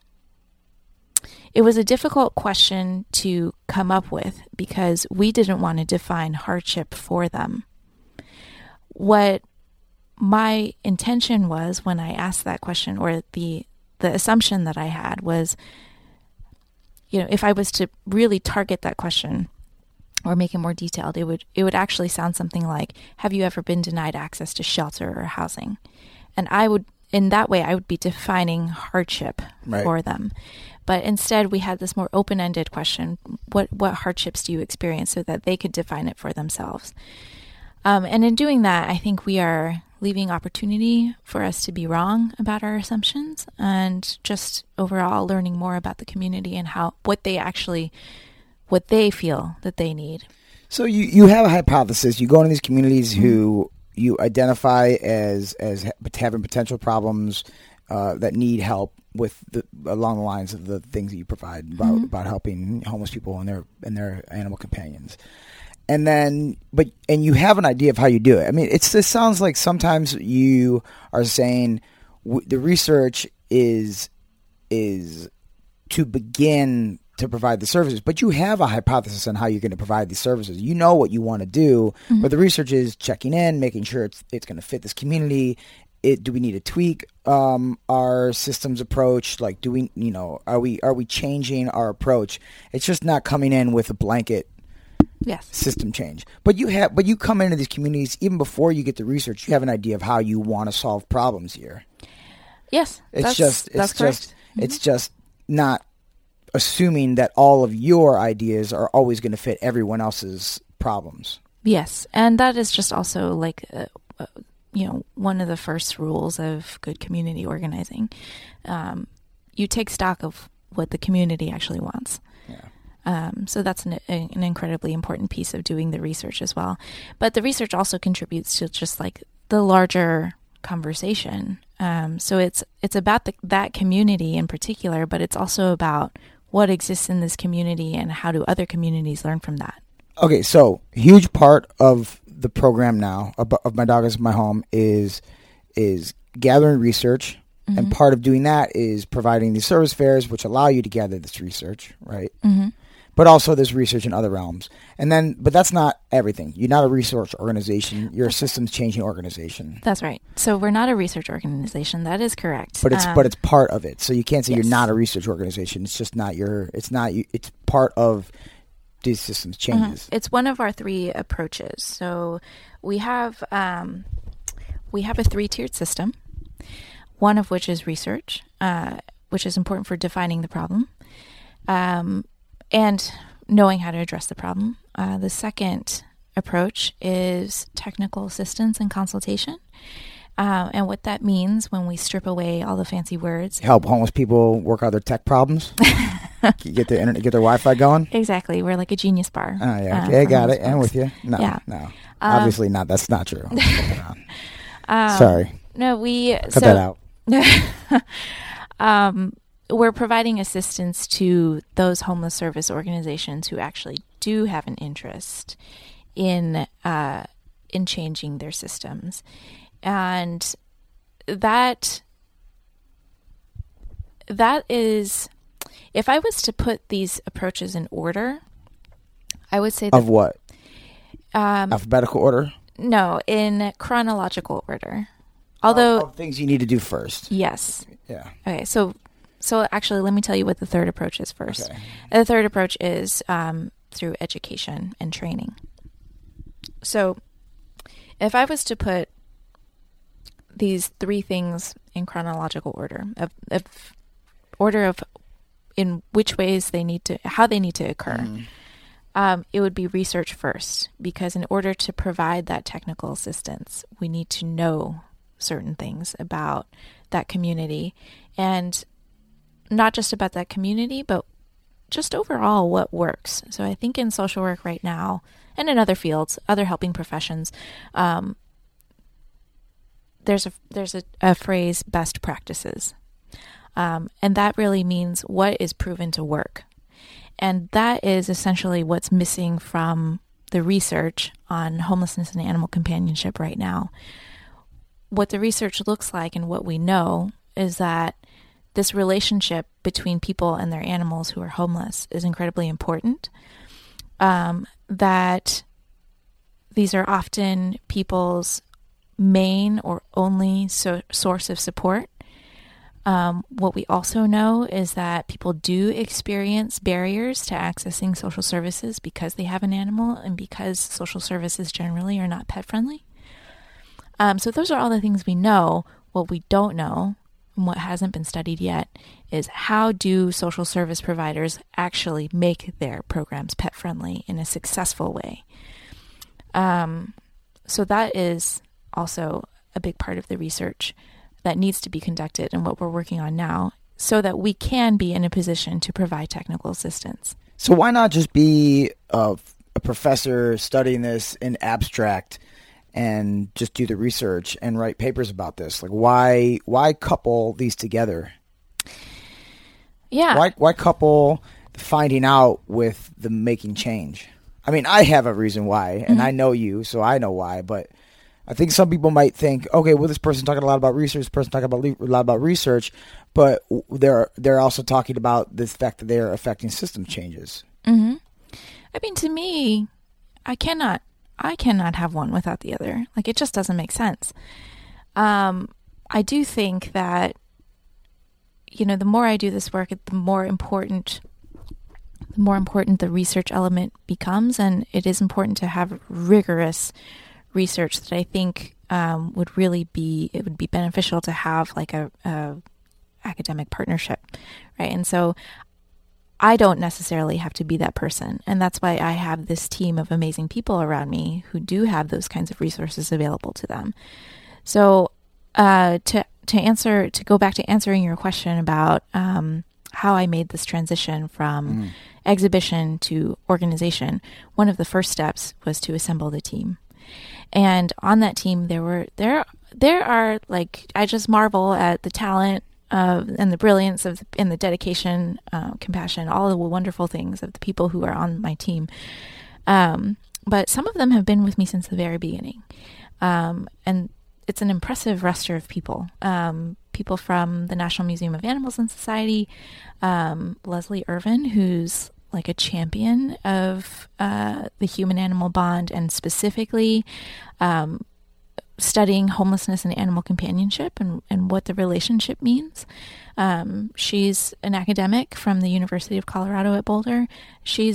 a difficult question to come up with, because we didn't want to define hardship for them. What my intention was when I asked that question, or the assumption that I had was, if I was to really target that question or make it more detailed, it would actually sound something like, have you ever been denied access to shelter or housing? And in that way, I would be defining hardship for them. But instead, we had this more open-ended question: what hardships do you experience, so that they could define it for themselves. And in doing that, I think we are leaving opportunity for us to be wrong about our assumptions, and just overall learning more about the community and what they feel that they need. So you have a hypothesis. You go into these communities who you identify as having potential problems that need help with along the lines of the things that you provide about helping homeless people and their animal companions. And then, and you have an idea of how you do it. I mean, it sounds like sometimes you are saying the research is to begin to provide the services, but you have a hypothesis on how you're going to provide these services. You know what you want to do, but the research is checking in, making sure it's going to fit this community. Do we need to tweak our systems approach? Like, are we changing our approach? It's just not coming in with a blanket system change. But you come into these communities even before you get the research. You have an idea of how you want to solve problems here. Yes, that's correct. It's just not assuming that all of your ideas are always going to fit everyone else's problems. Yes, and that is just also like one of the first rules of good community organizing. You take stock of what the community actually wants. Yeah. So that's an incredibly important piece of doing the research as well. But the research also contributes to just like the larger conversation. So it's about that community in particular, but it's also about what exists in this community and how do other communities learn from that. Okay, so a huge part of the program now of My Dog is My Home is gathering research, and part of doing that is providing these service fairs, which allow you to gather this research, right? But also there's research in other realms. But that's not everything. You're not a research organization. You're a systems changing organization. That's right. So we're not a research organization. That is correct. But it's part of it. So you can't say you're not a research organization. It's just not it's part of these systems changes. It's one of our 3 approaches. So we have a 3-tiered system. one of which is research, which is important for defining the problem and knowing how to address the problem. The second approach is technical assistance and consultation. And what that means when we strip away all the fancy words. Help homeless people work out their tech problems. Get their internet, get their Wi-Fi going. Exactly. We're like a genius bar. Oh, yeah. Okay, got it. I'm with you. No, Yeah. no. Obviously not. That's not true. Sorry. No, we Cut that out. We're providing assistance to those homeless service organizations who actually do have an interest in changing their systems. And that is, if I was to put these approaches in order, I would say that, Of what? Alphabetical order? no, in chronological order. Although, Of things you need to do first. yes. Yeah. Okay, so actually, let me tell you what the third approach is first. Okay. The third approach is through education and training. So, if I was to put these three things in chronological order, of order of in which ways they need to, how they need to occur, it would be research first, because in order to provide that technical assistance, we need to know certain things about that community, and not just about that community, but just overall what works. So I think in social work right now, and in other fields, other helping professions, there's a phrase, best practices. And that really means what is proven to work. And that is essentially what's missing from the research on homelessness and animal companionship right now. What the research looks like and what we know is that this relationship between people and their animals who are homeless is incredibly important. That these are often people's main or only source of support. What we also know is that people do experience barriers to accessing social services because they have an animal and because social services generally are not pet friendly. So those are all the things we know. What we don't know, and what hasn't been studied yet, is how do social service providers actually make their programs pet friendly in a successful way. So that is also a big part of the research that needs to be conducted and what we're working on now, so that we can be in a position to provide technical assistance. So why not just be a professor studying this in abstract and just do the research and write papers about this? Like, why couple these together? Yeah. Why couple the finding out with the making change? I mean, I have a reason why, and I know you, so I know why, but I think some people might think, okay, well, this person's talking a lot about research, this person's talking a lot about research, but they're also talking about the fact that they're affecting system changes. Mm-hmm. I mean, to me, I cannot have one without the other. Like, it just doesn't make sense. I do think that, the more I do this work, the more important the research element becomes, and it is important to have rigorous research that I think would be beneficial to have like a academic partnership, right? And so I don't necessarily have to be that person, and that's why I have this team of amazing people around me who do have those kinds of resources available to them. So to go back to answering your question about how I made this transition from exhibition to organization, one of the first steps was to assemble the team. And on that team, there are like, I just marvel at the talent and the brilliance and the dedication, compassion, all the wonderful things of the people who are on my team. But some of them have been with me since the very beginning. And it's an impressive roster of people. People from the National Museum of Animals and Society, Leslie Irvin, who's like a champion of the human-animal bond, and specifically studying homelessness and animal companionship and what the relationship means. She's an academic from the University of Colorado at Boulder. She's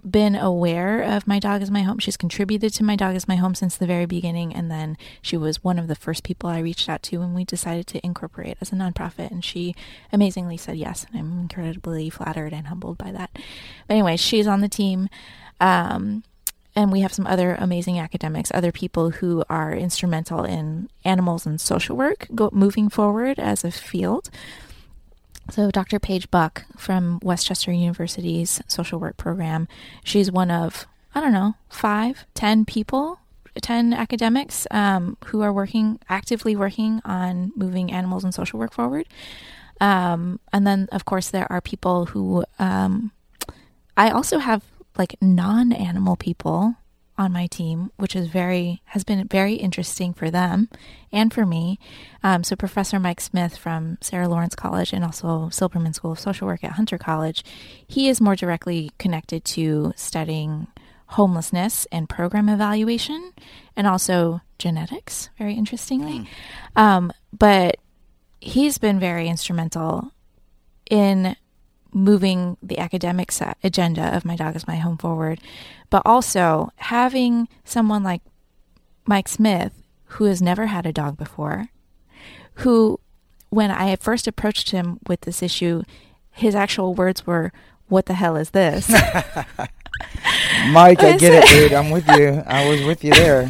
been aware of My Dog is My Home. She's contributed to My Dog is My Home since the very beginning. And then she was one of the first people I reached out to when we decided to incorporate as a nonprofit. And she amazingly said yes. And I'm incredibly flattered and humbled by that. But anyway, she's on the team. And we have some other amazing academics, other people who are instrumental in animals and social work moving forward as a field. So Dr. Paige Buck from Westchester University's social work program, she's one of, 10 people, 10 academics who are actively working on moving animals and social work forward. And then, of course, there are people who, I also have like non-animal people on my team, which has been very interesting for them and for me. So Professor Mike Smith from Sarah Lawrence College and also Silberman School of Social Work at Hunter College, he is more directly connected to studying homelessness and program evaluation and also genetics, very interestingly. But he's been very instrumental in moving the academic agenda of My Dog is My Home forward, but also having someone like Mike Smith, who has never had a dog before, who, when I first approached him with this issue, his actual words were, "What the hell is this?" Mike, I get it, dude. I'm with you. I was with you there.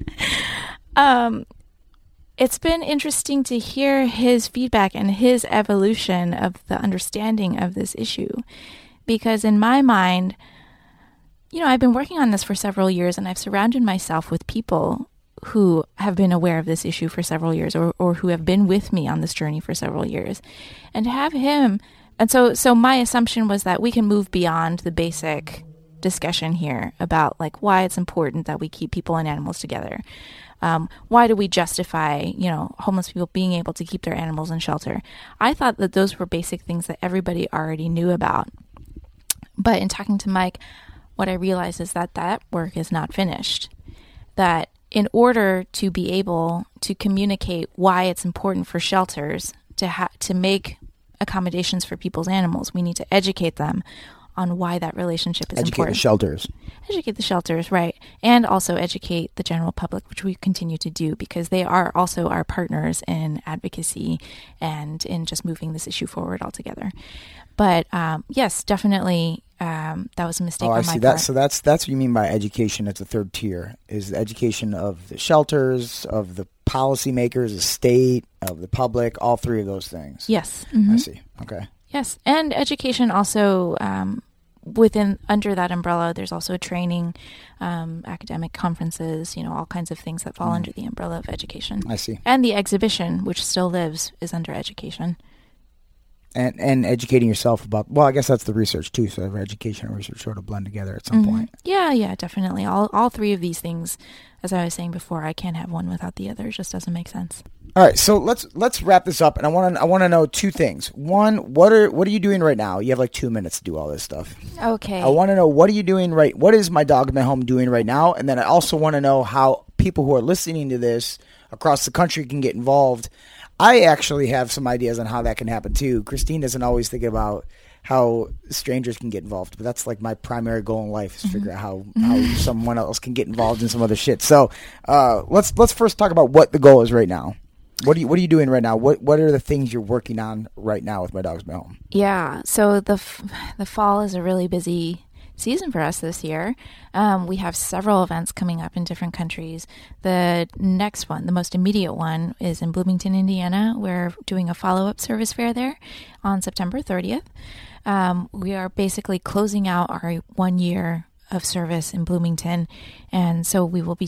It's been interesting to hear his feedback and his evolution of the understanding of this issue. Because in my mind, I've been working on this for several years, and I've surrounded myself with people who have been aware of this issue for several years or who have been with me on this journey for several years. And to have him, and so my assumption was that we can move beyond the basic discussion here about like why it's important that we keep people and animals together. Why do we justify, homeless people being able to keep their animals in shelter? I thought that those were basic things that everybody already knew about. But in talking to Mike, what I realized is that work is not finished. That in order to be able to communicate why it's important for shelters to make accommodations for people's animals, we need to educate them on why that relationship is important. Educate the shelters. Educate the shelters, right. And also educate the general public, which we continue to do because they are also our partners in advocacy and in just moving this issue forward altogether. But yes, definitely that was a mistake on my part. So that's what you mean by education. It's a third tier, is the education of the shelters, of the policymakers, the state, of the public, all three of those things. Yes. Mm-hmm. I see. Okay. Yes, and education also under that umbrella. There's also training, academic conferences, all kinds of things that fall under the umbrella of education. I see. And the exhibition, which still lives, is under education. And educating yourself about, well, I guess that's the research too. So education and research sort of blend together at some point. Yeah, definitely. All three of these things, as I was saying before, I can't have one without the other. It just doesn't make sense. All right, so let's wrap this up, and I want to know two things. One, what are you doing right now? You have like 2 minutes to do all this stuff. Okay. I want to know what are you doing what is My Dog in My Home doing right now, and then I also want to know how people who are listening to this across the country can get involved. I actually have some ideas on how that can happen too. Christine doesn't always think about how strangers can get involved, but that's like my primary goal in life is figure out how someone else can get involved in some other shit. So let's first talk about what the goal is right now. What are you doing right now? What are the things you're working on right now with My Dog is My Home? Yeah, so the fall is a really busy season for us this year. We have several events coming up in different countries. The next one, the most immediate one, is in Bloomington, Indiana. We're doing a follow-up service fair there on September 30th. We are basically closing out our 1 year of service in Bloomington, and so we will be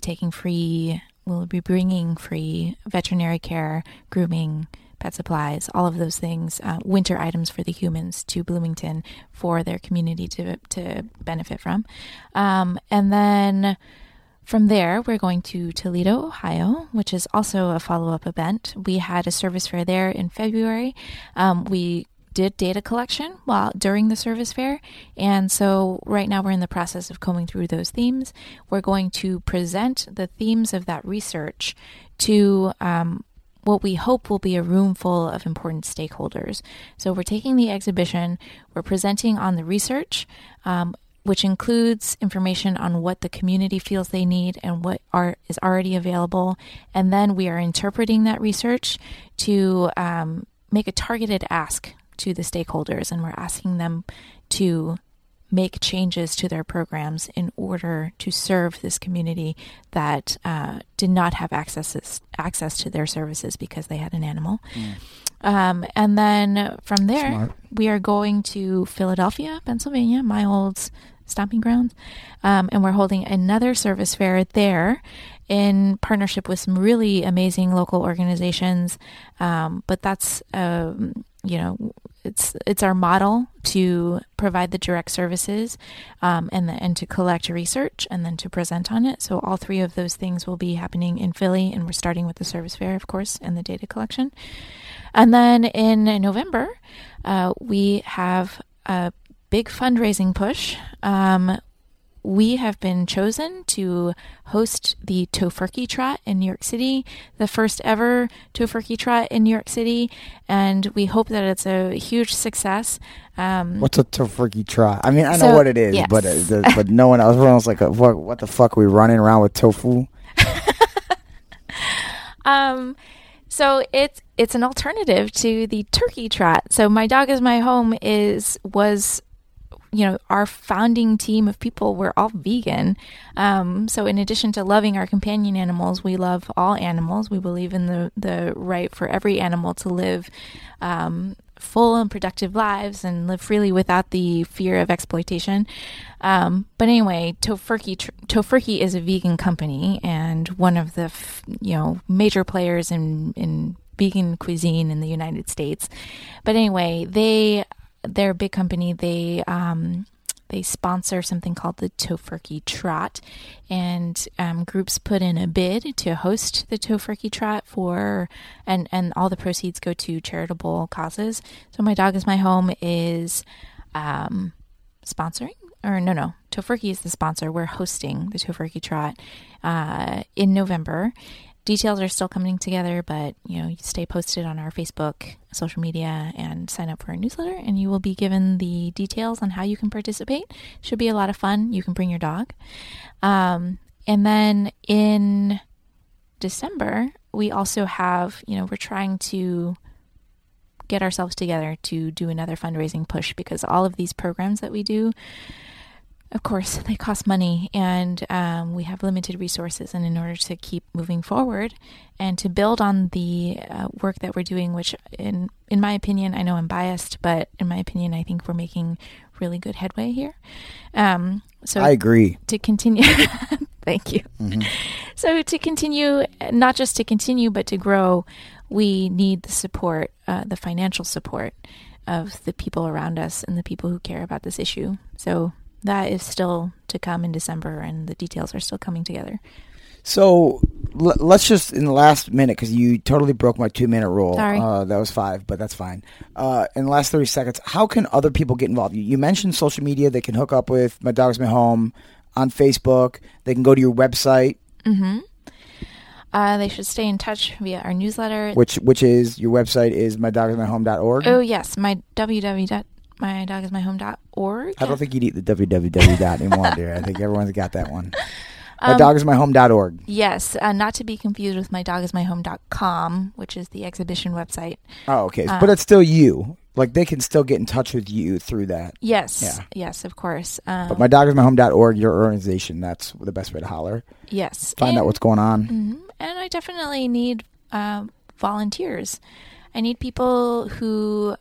bringing free veterinary care, grooming, pet supplies, all of those things, winter items for the humans to Bloomington for their community to benefit from. And then from there, we're going to Toledo, Ohio, which is also a follow-up event. We had a service fair there in February. We did data collection during the service fair, and so right now we're in the process of combing through those themes. We're going to present the themes of that research to what we hope will be a room full of important stakeholders. So we're taking the exhibition, we're presenting on the research, which includes information on what the community feels they need and what is already available. And then we are interpreting that research to make a targeted ask to the stakeholders, and we're asking them to make changes to their programs in order to serve this community that did not have access to their services because they had an animal. And then from there, we are going to Philadelphia, Pennsylvania, my old stomping grounds, and we're holding another service fair there in partnership with some really amazing local organizations. But that's, it's our model to provide the direct services and to collect research and then to present on it. So all three of those things will be happening in Philly, and we're starting with the service fair, of course, and the data collection. And then in November, we have a big fundraising push. We have been chosen to host the Tofurkey Trot in New York City, the first ever Tofurkey Trot in New York City, and we hope that it's a huge success. What's a Tofurkey Trot? I mean, I know what it is, yes. but no one else. Everyone's like, what the fuck are we running around with tofu? So it's an alternative to the turkey trot. So My Dog Is My Home was our founding team of people were all vegan. So in addition to loving our companion animals, we love all animals. We believe in the right for every animal to live full and productive lives and live freely without the fear of exploitation. But anyway, Tofurkey is a vegan company and one of the major players in vegan cuisine in the United States. But anyway, they're a big company. They sponsor something called the Tofurkey Trot, and groups put in a bid to host the Tofurkey Trot and all the proceeds go to charitable causes. So My Dog Is My Home is sponsoring, or no, Tofurkey is the sponsor. We're hosting the Tofurkey Trot in November. Details are still coming together, but you stay posted on our Facebook, social media, and sign up for our newsletter, and you will be given the details on how you can participate. Should be a lot of fun. You can bring your dog. And then in December, we also have, we're trying to get ourselves together to do another fundraising push, because all of these programs that we do, of course, they cost money, and we have limited resources. And in order to keep moving forward and to build on the work that we're doing, which in my opinion, I know I'm biased, but in my opinion, I think we're making really good headway here. So I agree. To continue, thank you. Mm-hmm. So to continue, not just to continue, but to grow, we need the support, the financial support of the people around us and the people who care about this issue. So that is still to come in December, and the details are still coming together. So let's just, in the last minute, because you totally broke my 2-minute rule. Sorry. That was 5, but that's fine. In the last 30 seconds, how can other people get involved? You mentioned social media. They can hook up with My Dog Is My Home on Facebook. They can go to your website. Mm-hmm. They should stay in touch via our newsletter. Which is, your website is mydogismyhome.org? Oh, yes. mydogismyhome.org. I don't think you need the www dot anymore, dear. I think everyone's got that one. mydogismyhome.org. Yes, not to be confused with mydogismyhome.com, which is the exhibition website. Oh, okay. But it's still you. Like, they can still get in touch with you through that. Yes. Yeah. Yes, of course. But mydogismyhome.org, your organization, that's the best way to holler. Yes. Find out what's going on. Mm-hmm. And I definitely need volunteers. I need people who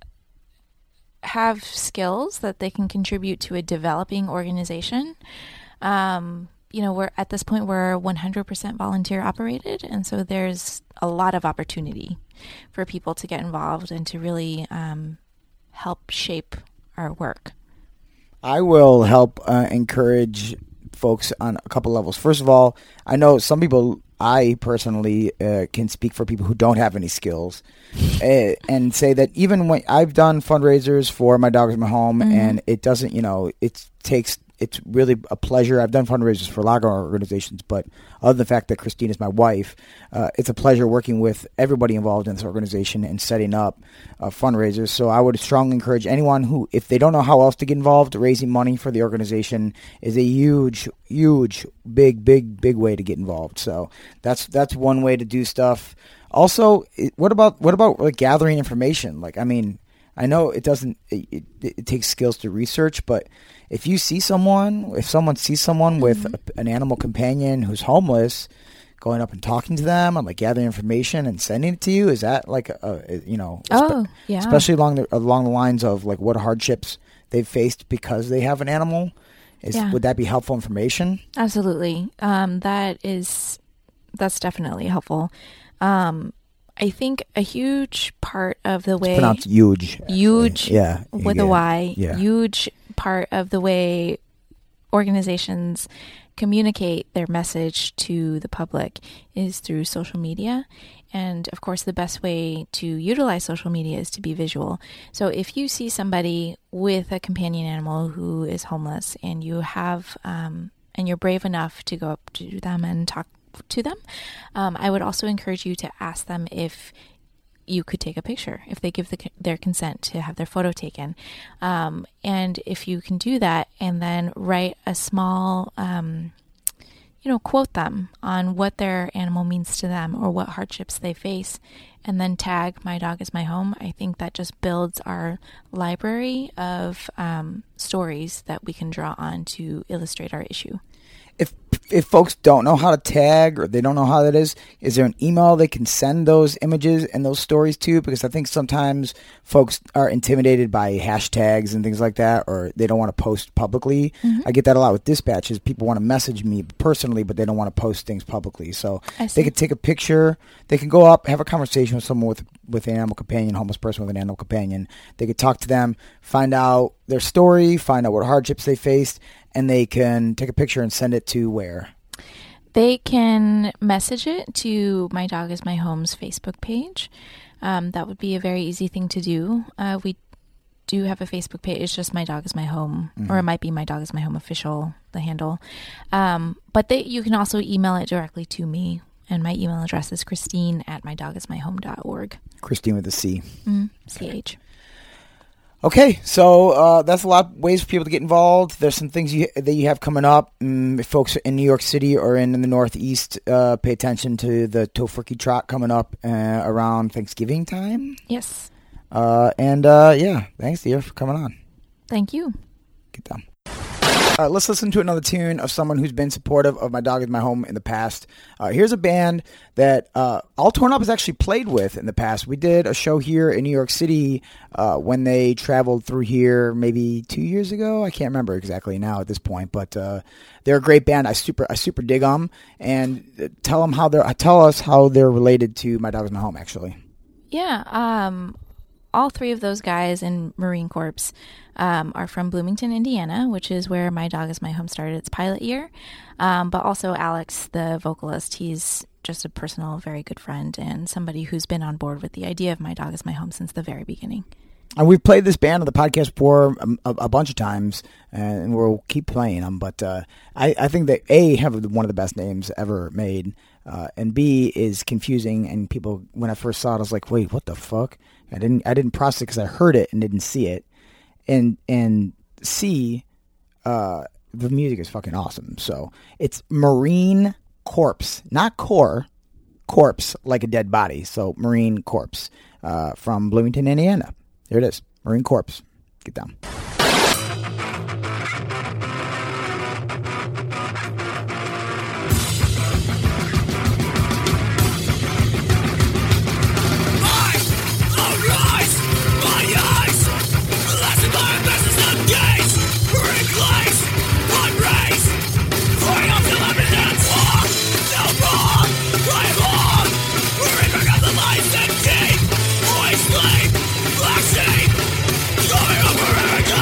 have skills that they can contribute to a developing organization. We're at this point, we're 100% volunteer operated, and so there's a lot of opportunity for people to get involved and to really help shape our work. I will help encourage folks on a couple levels. First of all, I know some people, I personally can speak for people who don't have any skills and say that even when I've done fundraisers for My Dog Is My Home, mm-hmm. and it doesn't, it takes it's really a pleasure. I've done fundraisers for a lot of organizations, but other than the fact that Christine is my wife, it's a pleasure working with everybody involved in this organization and setting up fundraisers. So I would strongly encourage anyone who, if they don't know how else to get involved, raising money for the organization is a huge, big way to get involved. So that's one way to do stuff. Also, what about like gathering information? Like, I mean, I know it doesn't. It takes skills to research, but if someone sees someone with an animal companion who's homeless, going up and talking to them and like gathering information and sending it to you, is that like especially along the lines of like what hardships they've faced because they have an animal? Would that be helpful information? Absolutely. That's definitely helpful. I think a huge part of the way... It's pronounced huge. Actually. Huge, yeah, with a Y. Yeah. Huge part of the way organizations communicate their message to the public is through social media. And, of course, the best way to utilize social media is to be visual. So if you see somebody with a companion animal who is homeless and you have... and you're brave enough to go up to them and talk to them, I would also encourage you to ask them if you could take a picture, if they give their consent to have their photo taken. And if you can do that and then write a small, quote them on what their animal means to them or what hardships they face, and then tag My Dog Is My Home, I think that just builds our library of stories that we can draw on to illustrate our issue. If folks don't know how to tag or they don't know how that is there an email they can send those images and those stories to? Because I think sometimes folks are intimidated by hashtags and things like that, or they don't want to post publicly. Mm-hmm. I get that a lot with dispatches. People want to message me personally, but they don't want to post things publicly. So they could take a picture. They can go up, have a conversation with someone with an animal companion, homeless person with an animal companion. They could talk to them, find out their story, find out what hardships they faced, and they can take a picture and send it to where? They can message it to My Dog Is My Home's Facebook page. That would be a very easy thing to do. We do have a Facebook page. It's just My Dog Is My Home, or it might be My Dog Is My Home official, the handle. But you can also email it directly to me, and my email address is Christine@mydogismyhome.org. Christine with a C. CH. Okay, so that's a lot of ways for people to get involved. There's some things that you have coming up. If folks in New York City or in the Northeast, pay attention to the Tofurkey Trot coming up around Thanksgiving time. Yes. Thanks, dear, for coming on. Thank you. Get down. Let's listen to another tune of someone who's been supportive of My Dog Is My Home in the past. Here's a band that All Torn Up has actually played with in the past. We did a show here in New York City when they traveled through here maybe 2 years ago. I can't remember exactly now at this point, but they're a great band. I super dig them, and tell us how they're related to My Dog Is My Home. Actually, yeah. All three of those guys in Marine Corps are from Bloomington, Indiana, which is where My Dog Is My Home started its pilot year. But also Alex, the vocalist, he's just a personal, very good friend and somebody who's been on board with the idea of My Dog Is My Home since the very beginning. And we've played this band on the podcast before a bunch of times, and we'll keep playing them. But I think that A, have one of the best names ever made, and B, is confusing. And people, when I first saw it, I was like, wait, what the fuck? I didn't process it because I heard it and didn't see it. And C, the music is fucking awesome. So it's Marine Corpse, not corpse like a dead body. So Marine Corpse from Bloomington, Indiana. There it is, Marine Corpse. Get down. Coming over again.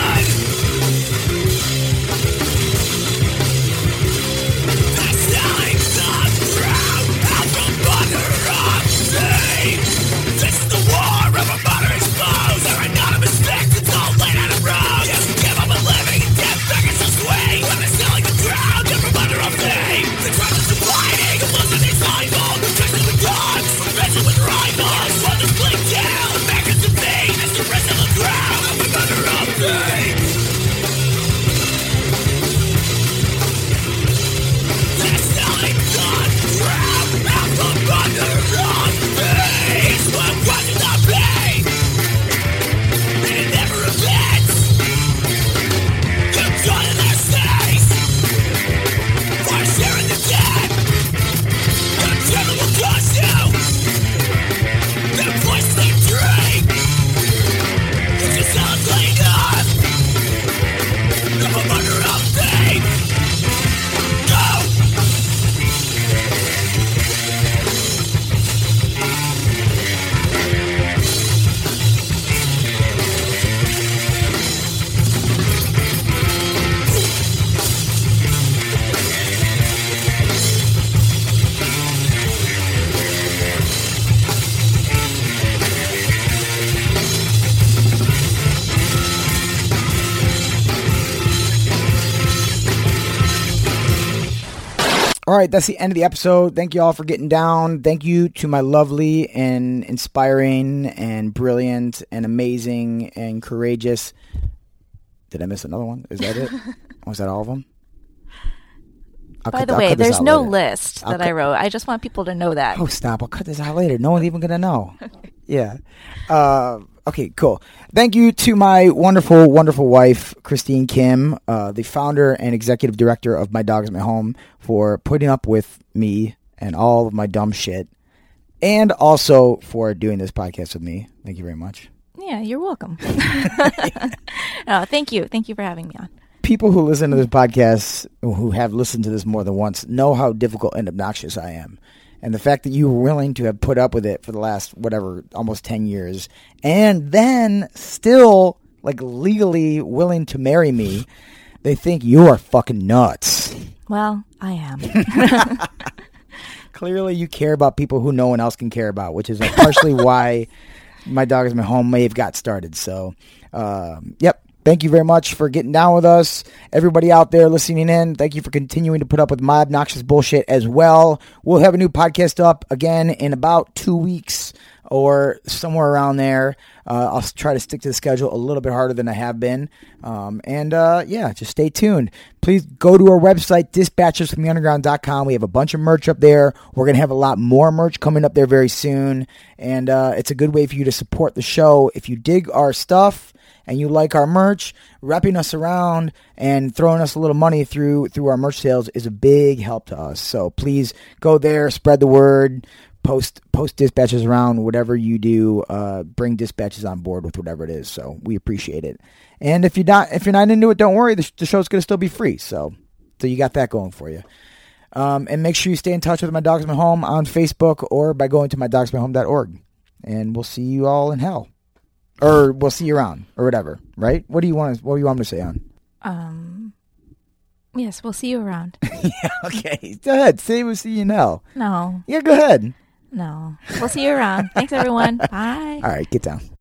All right, that's the end of the episode. Thank you all for getting down. Thank you to my lovely and inspiring and brilliant and amazing and courageous. Did I miss another one? Is that it? Was that all of them? By the way, there's no list that I wrote. I just want people to know that. Oh, stop. I'll cut this out later. No one's even going to know. Yeah. Okay, cool. Thank you to my wonderful, wonderful wife, Christine Kim, the founder and executive director of My Dog Is My Home, for putting up with me and all of my dumb shit, and also for doing this podcast with me. Thank you very much. Yeah, you're welcome. No, thank you. Thank you for having me on. People who listen to this podcast, who have listened to this more than once, know how difficult and obnoxious I am. And the fact that you were willing to have put up with it for the last, almost 10 years, and then still, legally willing to marry me, they think you are fucking nuts. Well, I am. Clearly you care about people who no one else can care about, which is partially why My Dog Is My Home may have got started. So, yep. Thank you very much for getting down with us. Everybody out there listening in, thank you for continuing to put up with my obnoxious bullshit as well. We'll have a new podcast up again in about 2 weeks or somewhere around there. I'll try to stick to the schedule a little bit harder than I have been. Just stay tuned. Please go to our website, dispatchersfromtheunderground.com. We have a bunch of merch up there. We're going to have a lot more merch coming up there very soon. And it's a good way for you to support the show. If you dig our stuff and you like our merch, wrapping us around and throwing us a little money through our merch sales is a big help to us. So please go there, spread the word, post dispatches around, whatever you do, bring dispatches on board with whatever it is. So we appreciate it. And if you're not into it, don't worry. The show's going to still be free. So you got that going for you. And make sure you stay in touch with My Dog Is My Home on Facebook or by going to mydogsmyhome.org. And we'll see you all in hell. Or we'll see you around, or whatever, right? What do you want me to say on? Yes, we'll see you around. Yeah, okay. Go ahead. Say we'll see you in hell. No. Yeah, go ahead. No. We'll see you around. Thanks, everyone. Bye. All right, get down.